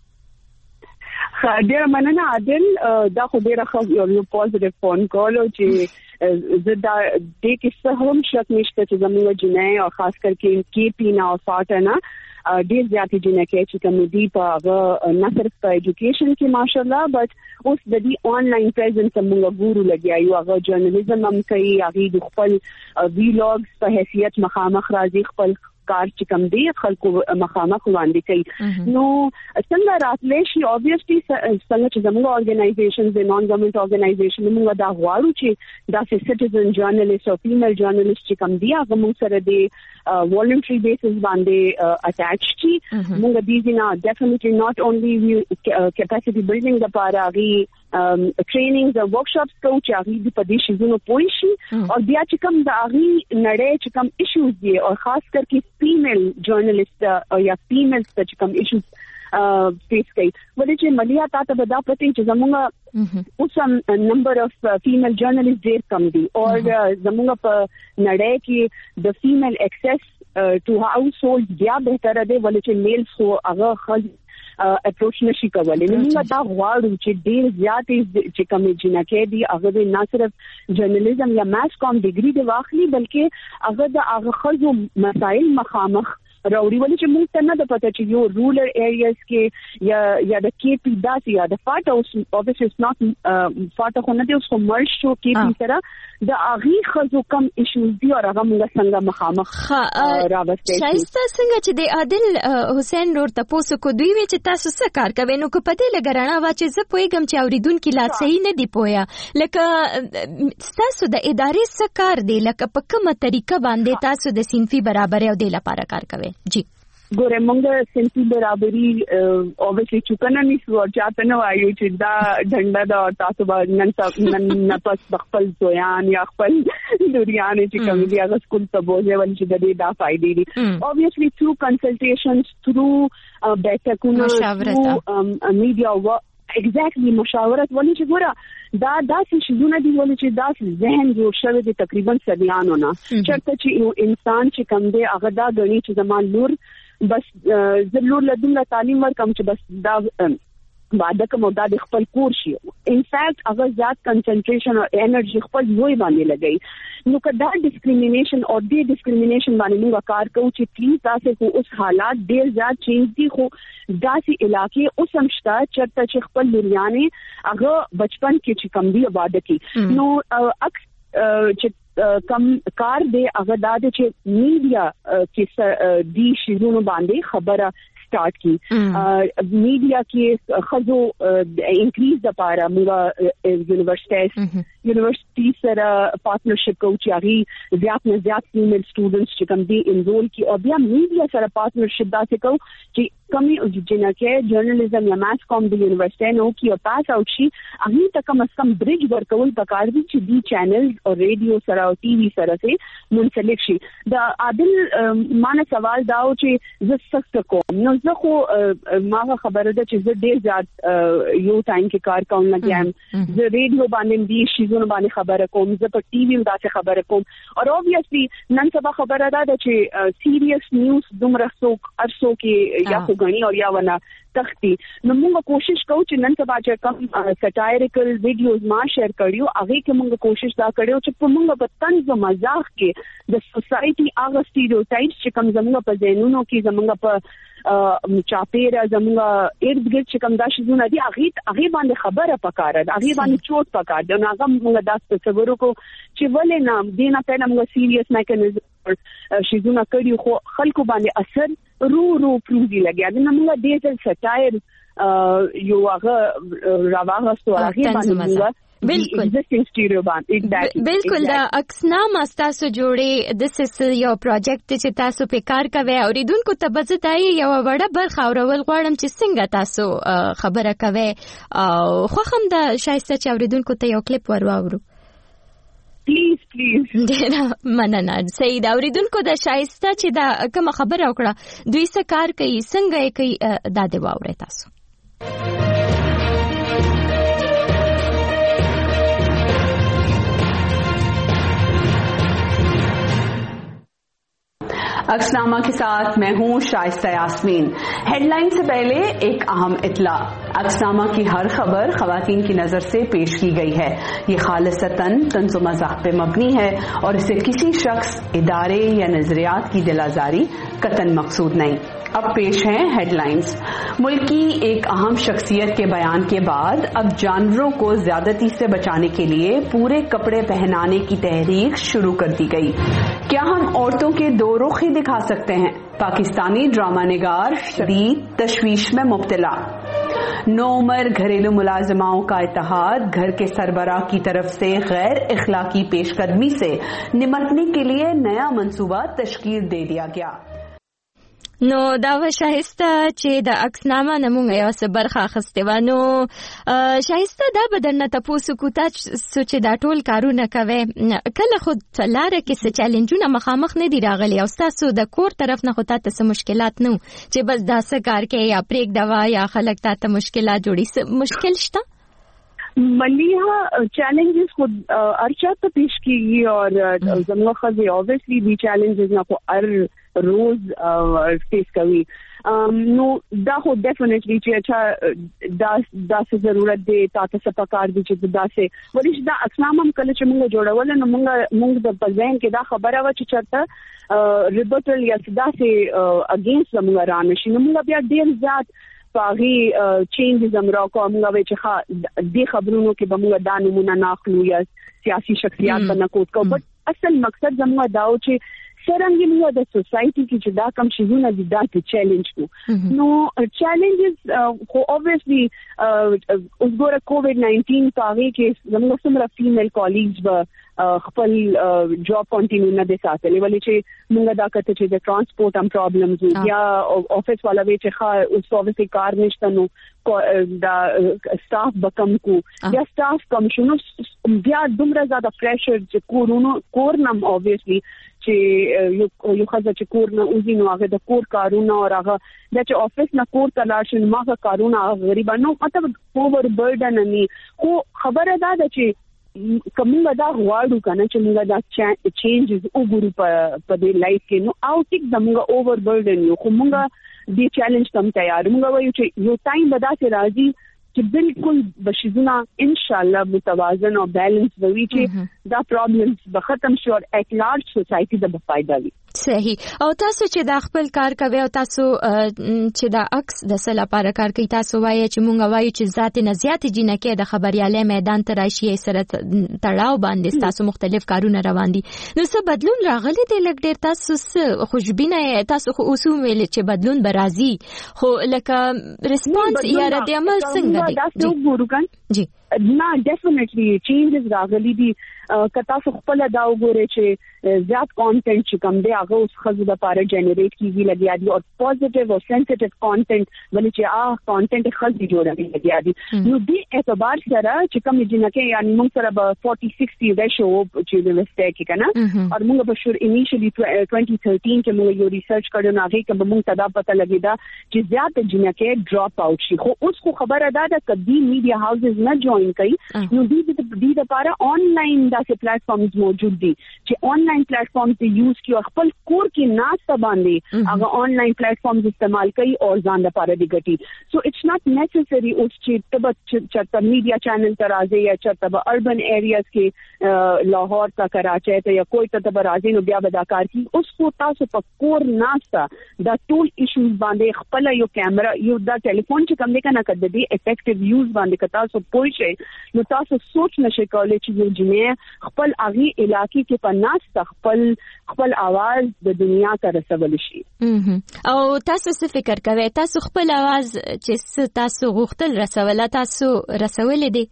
ډیر مننه عادل. دا خو ډیر ښه یو پوزټیو فون کال او چې زه دا د کیسه هم شک نشته چې زموږ جنې او خاص کر کې کې پینا او فاټنا ډیر زیاتې جنکه چې کوم دی په هغه نه صرف په ایجوکیشن کې ماشاءالله بٹ اوس د دې آنلاین پریزنس موږ ګورو لګیا یو هغه جرنالیزم هم کوي، هغه د خپل ویلاګز په حیثیت مخامخ راځي، خپل کار چې کوم دی خلکو مخامخ وړاندې کوي. نو څنګه راتلی شي obviously څنګه چې زموږ organizations د non government organization موږ دا غواړو چې داسې citizen journalist او female journalist چې کوم دی هغه موږ سره د voluntary basis باندې attached شي. موږ دې نه definitely not only capacity building لپاره غي trainings او workshops کوو چې هغه د پدې شیزونو پوي شي او بیا چې کوم د هغه نړۍ چې کوم issues دي او خاص کر کې female journalist او یا females چې کوم issues فیس کوي ولې چې ملیا تاسو به دا پته چې زموږ اوس هم نمبر اف female journalists ډېر کم دي او زموږ په نړۍ کې د female access to household بیا بهتره دی ولې چې males خو هغه خل اپروچ نشي کولای. نو موږ دا غواړو چې ډېر زیات چې کوم جنکې دي هغه نه صرف جرنالیزم یا ماس کوم ډیګري دی واخلي بلکې هغه د هغه خلکو مسایل مخامخ راوړي ولې چې موږ ته نه د پته چې یو رولر ایریاز کې یا یا د کې پی داسې یا د فاټ اوس obviously it's not فاټ خو نه دی اوس کومرش شو کې پی سره د اغي خزو کم ایشوز دی او هغه موږ څنګه مخامخ راوستي. شایسته څنګه چې د عادل حسین نور تاسو کو دوی چې تاسو څه کار کوي نو کو پته لګرانا وا چې زه پویګم چې اوریدونکو لا صحیح نه دی پویا لکه تاسو د ادارې څه کار دی لکه په کومه طریقه باندې تاسو د صنفي برابرۍ او د لپاره کار کوي. جی ګوره موږ صنفي برابرۍ obviously چکنه نشو چاته نه وایو چې دا ډنډه دا تاسو باندې نن نه پس خپل زویان یا خپل لوريان چې کوم دي هغه سکول ته بوځي ول چې د دې دا فائدې دي obviously through consultations through بیٹکونه through media exactly مشاورت ولې چې ګوره دا داسې شیزونه دي ولې چې داسې ذهن جوړ شوی دی تقریبا صدیانو نه چرته چې یو انسان چې کوم دی هغه دا غني چې زمان لور بس ضرور لدومره تعلیم ورکم چې بس دا بعد کوم دا د خپل کور شي ان فیکٹ هغه زیات کنسنټریشن او انرژي خپل وای باندې لګي نو کدا ډیسکریمینیشن او دی ډیسکریمینیشن باندې موږ کار کوو چې پلیز تاسو کو اوس حالات ډیر زیات چینج دي خو داسې علاقې اوس هم شته چې چې خپل لوريانې هغه بچپن کې چې کم دی آباد کی نو اکس چې کم کار دی هغه د چې میډیا کې دی شیزونو باندې خبره start की media के खजो increase द पारा मुगा universities university सर partnership को चाही ज्यादा में ज्यादा फीमेल स्टूडेंट्स जो कम दी इनरोल की और बिया मीडिया सर पार्टनरशिप दा से को कि कमी जिना के जर्नलिज्म या मास कॉम दी यूनिवर्सिटी नो की और पास आउट शी अभी तक कम से कम ब्रिज वर्कआउट पकार दी ची दी चैनल और रेडियो सर और टीवी सर से मुनसलिक शी द आदिल माने सवाल दाओ ची ज सख्त को नो زخو ما خبره ده چې زه ډیر زیات یو ټایم کې کار کوم لګم زه ریډیو باندې دی شیزونه باندې خبره کوم زه په ټي وی باندې خبره کوم او obviously نن سبا خبره ده چې سیریس نیوز دومره څوک ارسو کې یا خو غني او یا ونه تختی نو موږ کوشش کوو چې نن سبا چې کوم سټایریکل ویډیوز ما شیر کړیو هغه کې موږ کوشش دا کړیو چې په موږ په طنز او مزاح کې د سوسایټي هغه سټیریوټایپس چې کوم زموږ په ذهنونو کې زموږ په چاپیره زموږ ارد ګرد چې کوم دا شیزونه دي هغه هغه باندې خبره پکاره ده هغه باندې چوت پکاره ده نو هغه موږ دا تصور وکړو چې ولې نه دینه په موږ سیریس میکانیزم شیزونه کړیو خو خلکو باندې اثر رو رو پروزي لګیا ده نو موږ دې څه سټایر یو هغه راوغستو هغه باندې بالکل بالکل دا اکسنام تاسو جوړې د سس یو پروجیکټ چې تاسو په کار کوي او ریدونکو ته بځتای یو وړه برخه اورول غواړم چې څنګه تاسو خبره کوي او خو هم دا شایسته چې اوریدونکو ته یو کلیپ ورواورو پلیز پلیز ډیر مننه سید اوریدونکو د شایسته چې دا کوم خبره وکړه دوی څه کار کوي څنګه کوي دا دی واوري تاسو अक्सनामा के साथ मैं हूँ शाइस्ता यास्मीन। हेडलाइन से पहले एक अहम इत्ला। अक्सनामा की हर खबर खवातीन की नजर से पेश की गई है। ये खालिसतन तंज़ मज़ाह पे मबनी है और इसे किसी शख्स, इदारे या नजरियात की दिलाजारी कतन मकसूद नहीं। अब पेश हैं हेडलाइंस। मुल्क की एक अहम शख्सियत के बयान के बाद अब जानवरों को ज्यादती से बचाने के लिए पूरे कपड़े पहनाने की तहरीक शुरू कर दी गई। क्या हम औरतों के दो रुख ही दिखा सकते हैं? पाकिस्तानी ड्रामा निगार शदीद तशवीश में मुब्तला। नौ उम्र घरेलू मुलाजमाओं का इत्तेहाद घर के सरबराह की तरफ से गैर इखलाकी पेशकदमी से निमटने के लिए नया मंसूबा तश्कील दे दिया गया। نو دا شایسته چې د عکسنامه نمونږ یو څه برخه اخیستې وه. نو شایسته دا به درنه تپوس وکړو تاسو چې دا ټول کارونه کوئ، کله خو لاره کې څه چیلنجونه مخامخ نه دي راغلي او ستاسو د کور طرف نه خو تاته څه مشکلات نه و چې بس دا څه کار کوي یا پرېږده یا خلک تاته مشکلات جوړي؟ مشکل شته؟ मलिहा चैलेंजेस को अर्चा तो पेश की और जमगा खज़े ऑब्वियसली भी चैलेंजेस ना को हर रोज फेस करी नो दा हो डेफिनेटली चे अच्छा दा दा से जरूरत दे ताता सपकार दी चे दा से वरिश दा अक्सनाम हम कल चमुंगा जोड़ा वाला न मुंगा मुंग द बज़ैन के दा खबर आवा चे चरता रिबटल या सदा से अगेंस्ट मुंगा रानशी न मुंगा बिया देर ज़ात पागी चेंजेस हमरा को मुंगा वे चखा दे खबरों के बमुंगा दा नमूना नाखलू या सियासी शख्सियत बना कोट का बट असल मकसद जमुंगा दाओ चे सरंगी मुंगा द सोसाइटी की जुदा कम शिजुना जुदा के चैलेंज को नो चैलेंजेस को ऑब्वियसली उस गोरा कोविड नाइनटीन पागी के जमुंगा समरा फीमेल कॉलीग्स ब खपल जॉब कंटिन्यू न दे साथे लेवल चे मुंगा दा करते चे द ट्रांसपोर्ट हम प्रॉब्लम्स या ऑफिस वाला वे चे खा उस ऑब्वियसली कार निश्तनो दा स्टाफ बकम को या स्टाफ कम शुनो या दुमरा ज्यादा प्रेशर चे कोरोना कोरनम ऑब्वियसली चे यो यो खजा चे कोरना उजी नो आगे द कोर कारूना और आगा द चे ऑफिस ना कोर तलाश मा का कारूना गरीबानो मतलब ओवर बर्डन नहीं को खबर अदा द चे कमुंगा दा हुआडू का ना चमुंगा दा चेंजेस उगुरु प दे लाइफ के नो आउटिक दमुंगा ओवर बर्डन यो खुमुंगा दी चैलेंज कम तैयार मुंगा वो यो यो टाइम बदा से राजी कि बिल्कुल बशिजुना इंशाल्लाह मुतवाजन और बैलेंस वही चे दा प्रॉब्लम्स बखतम शो और एट लार्ज सोसाइटी दा फायदा वी صحیح او تاسو چې د خپل کار کوي او تاسو چې د عکس د سلا لپاره کار کوي تاسو وایي چې مونږ وایو چې ذات نه زیات جنکه د خبريالي میدان ته راشي سره تړاو باندې تاسو مختلف کارونه روان دي نو څه بدلون راغلي دی لکه ډیر تاسو خوشبینه تاسو خو اوسو ویل چې بدلون برازي خو لکه ریسپانس یا رد عمل څنګه دی جی ना डेफिनेटली चेंजेस रागली दी कता से खपल अदा गोरे छे ज्यादा कंटेंट च कम दे आगे उस खजुदा पारे जनरेट की भी लगी आदि और पॉजिटिव और सेंसिटिव कंटेंट वली चे आ कंटेंट खज जोड़ा भी लगी आदि नु दी एतबार सरा च कम जिना के यानी मुंग सरा forty sixty रेशो च व्यवस्था की कना और मुंग बशुर इनिशियली twenty thirteen के मुंग यो रिसर्च करयो ना के कब मुंग तदा पता लगेदा कि ज्यादा जिना के ड्रॉप आउट शी हो उसको खबर अदा दा कदी मीडिया हाउसेस न ज्वाइन कई नु दी दी द पारा ऑनलाइन दा से प्लेटफॉर्म्स मौजूद दी जे ऑनलाइन प्लेटफॉर्म से यूज की खपल कोर की नास्ता बांधे अगर ऑनलाइन प्लेटफॉर्म्स इस्तेमाल कई और जान द पारा दी गटी सो इट्स नॉट नेसेसरी उस चीज तब चरता मीडिया चैनल तराजे या चरता अर्बन एरियाज के लाहौर का कराची या कोई तब राजे नो ब्या बदाकार की उसको तासो पकोर नास्ता द टूल इश्यूज बांधे खपल यो कैमरा यो द टेलीफोन च कम का ना कर दे इफेक्टिव यूज बांधे कता सो पोइशे नो तासो सोच नशे कॉलेज जो जिने खपल आगी इलाके के पन्नास खपल खपल आवाज द दुनिया का रसवलशी او تاسو څه فکر کوئ تاسو خپل आवाज چې تاسو غوښتل رسول تاسو رسول دي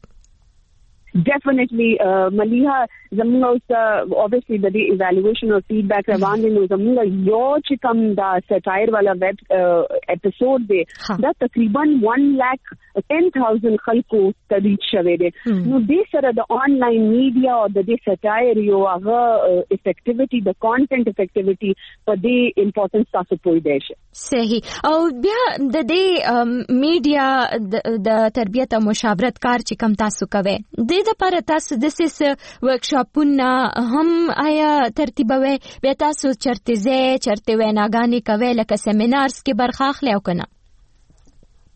definitely uh, maliha zamuna us obviously the evaluation or feedback rawan din zamuna yo chikam da satire wala web uh, episode de da takriban one lakh ten thousand khalko tadich shave de no de sara the online media or the satire yo aga uh, effectivity the content effectivity for the importance tasu poi desh صحیح او بیا د دې میډیا د تربیت او مشاورت کار چې کم تاسو کوي د دې لپاره تاسو د سیس ورکشاپونه هم آیا ترتیبوي بیا تاسو چرته ځای چرته ویناګانې کوي لکه سیمینارز کې برخه اخلي او کنه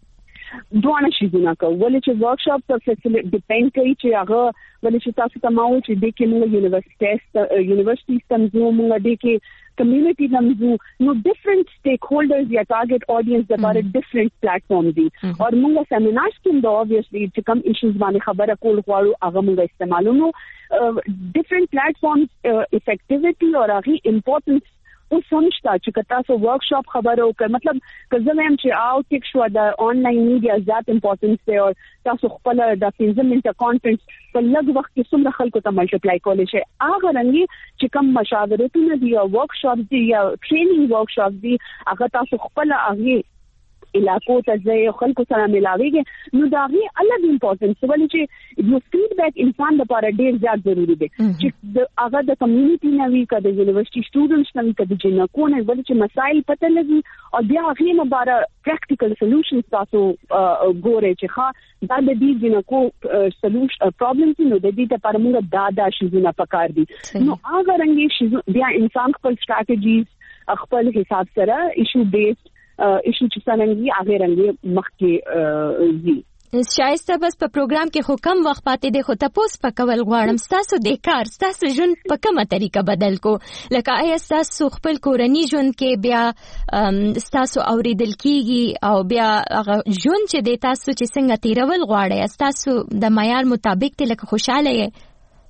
دوه شیزونه کو ولې چې ورکشاپ پر فیسیلیټي ډیپند کوي چې هغه ولې چې تاسو ته ماوي چې د کې موږ یونیورسيټي یونیورسيټي څنګه موږ د کې community نمزو نو different stakeholders یا target audience د لپاره different platforms دي او موږ سیمینارز کې دا obviously چې کوم issues باندې خبره کول غواړو هغه موږ استعمالو different platforms uh, effectivity or هغه importance اوس همشته چې تاسو ورکشاپ خبرو کوي مطلب که زه هم چې او ټیک شو د آنلاین میډیا زیات امپورټنس دی او تاسو خپل د پنځه منټه کانټنټ په لږ وخت کې څومره خلکو ته ملټیپلای کولی شي هغه رنګي چې کوم مشاورتونه دي او ورکشاپ دي یا ټریننګ ورکشاپ دي هغه تاسو خپل هغه علاقو ته ځای خلکو سره ملاويږي نو دا غي الګ امپورټنس ولې چې یو فیډبیک انسان لپاره ډیر زیات ضروری دی چې د هغه د کمیونټي نوي کده یونیورسيټي سټوډنټس نوي کده جنکو نه ولې چې مسایل پته لګي او بیا هغه نه بار پریکټیکل سولوشنز تاسو ګورئ چې ښه دا د دې جنکو سولوشن پرابلمز نو د دې لپاره موږ دا دا شیزونه پکار دي نو هغه رنګي بیا انسان خپل سټریټجیز خپل حساب سره ایشو بیسډ ایشو چې څنګه هغه رنګي مخکې زی شایسته بس په پروګرام کې حکم وخت پاتې دی خو تاسو په کول غواړم تاسو د کار تاسو ژوند په کومه طریقه بدل کو لکه آیا تاسو خپل کورنۍ ژوند کې بیا تاسو اوریدل کیږي او بیا ژوند چې د تاسو چې څنګه تیرول غواړئ تاسو د معیار مطابق ته لکه خوشاله یې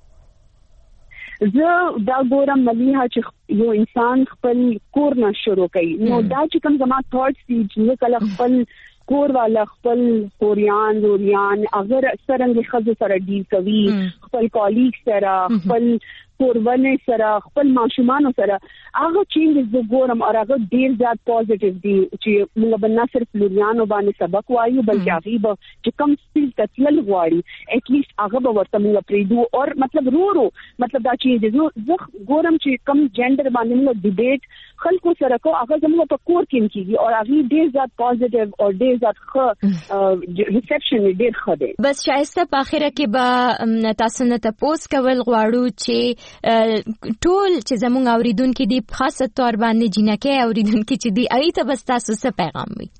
زه دا ګورم مليها چې یو انسان خپل کور نه شروع کوي نو دا چې کوم زما thoughts دي چې کله خپل کور والا خپل کوریان روریان اگر سرنګ خزو سره ډیل کوي خپل کالیګ سره خپل کورونه سره خپل ماشومان سره هغه چینجز د ګورم او هغه ډیر زیات پوزټیو دي چې موږ به نه صرف لوریانو باندې سبق وایو بلکې هغه به چې کوم سپیل تسل غواړي اټ لیست هغه به ورته موږ پریدو او مطلب رو رو مطلب دا چې زه ګورم چې کوم جندر باندې موږ ډیبیټ خلکو سره کو هغه زموږ په کور کې کیږي او هغه ډیر زیات پوزټیو او ډیر زیات ښه ریسپشن ډیر ښه دی بس شایسته په اخره کې به تاسو نه تاسو کول غواړو چې ټول چې زموږ اوریدونکو دی خاصه تور باندې جنکه اوریدونکو چې دی ایته بس تاسو څه پیغام وي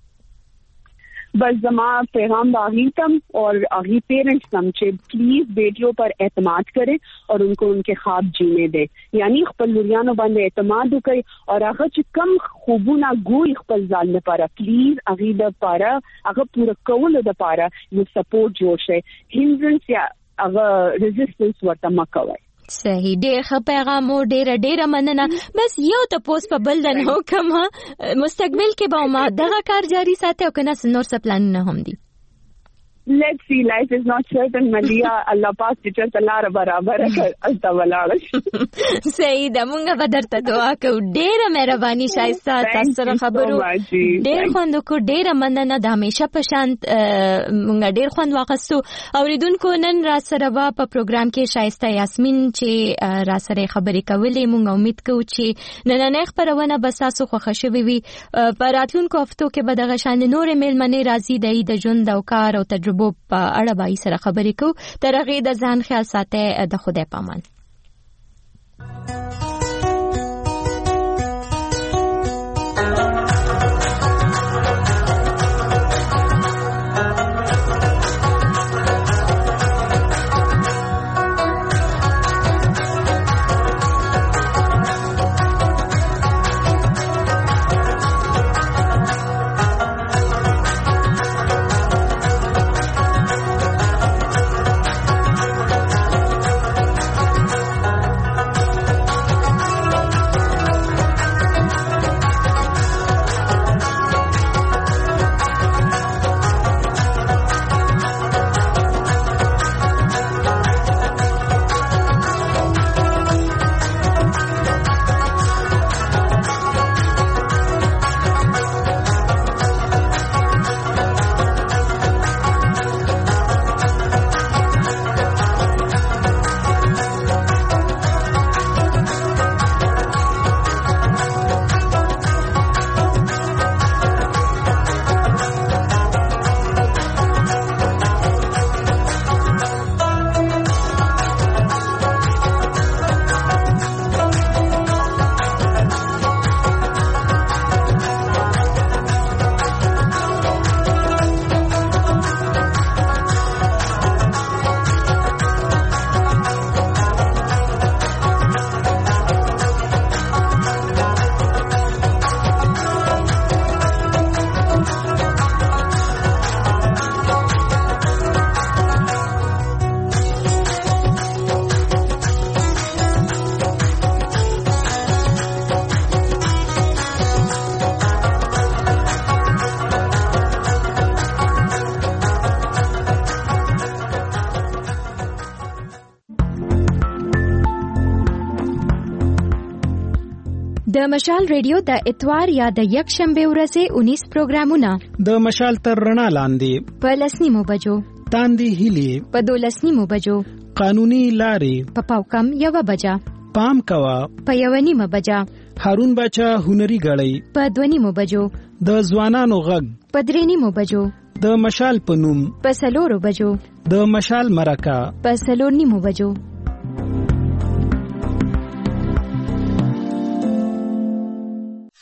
बस जमा पैगाम बागी तम और आगे पेरेंट्स तम चे प्लीज बेटियों पर एतमाद करें और उनको उनके ख्वाब जीने दे यानी खपल लुरियानो बंदे एतमाद उकई और आगे च कम खूबुना गोई खपल जाल ने पारा प्लीज आगे द पारा आगे पूरा कौल द पारा ये सपोर्ट जोश है हिंड्रेंस या आगे रेजिस्टेंस वर्ता मकवाई صحیح ډېر ښه پیغام او ډېر ډېر مننه بس یو ته پوس په بل نه کوم مستقبل کې به ما دغه کار جاری ساتي او کنه نور څه پلان نه هم دي let's see life is not certain ملیا الله پاک چې چرته لار برابر کړ الته ولاړ صحیح د مونږه به درته دعا کوو ډېره مهرباني شایسته تاسو سره خبرو ډېر خوند کو ډېره مننه د همیشه په شانت مونږ ډېر خوند واخستو اوریدونکو نن را سره وا په پروګرام کې شایسته یاسمین چې را سره خبرې کولې مونږ امید کوو چې نن نه خبرونه بس تاسو خوښ شوي وي په راتلونکو هفتو کې به دغه شان نور میلمنې راځي د ژوند او کار او تجربه په اړه به سره خبرې کوو تر هغې د ځان خیال ساتئ د خدای په امان د مشال ریډیو د اتوار یا د یک شنبه ورځې انیس پروګرامونه د مشال تر رڼا لاندې په لسنیمو بجو، تاندې هیلي په دولسنیمو بجو، قانوني لارې په پاوکم یوه بجه، پام کوا په یوه نیمه بجه، هارون باچا هنري غړی په دوه نیمو بجو، د ځوانانو غږ په درې نیمو بجو، د مشال په نوم په څلورو بجو، د مشال مرکه په څلور نیمو بجو.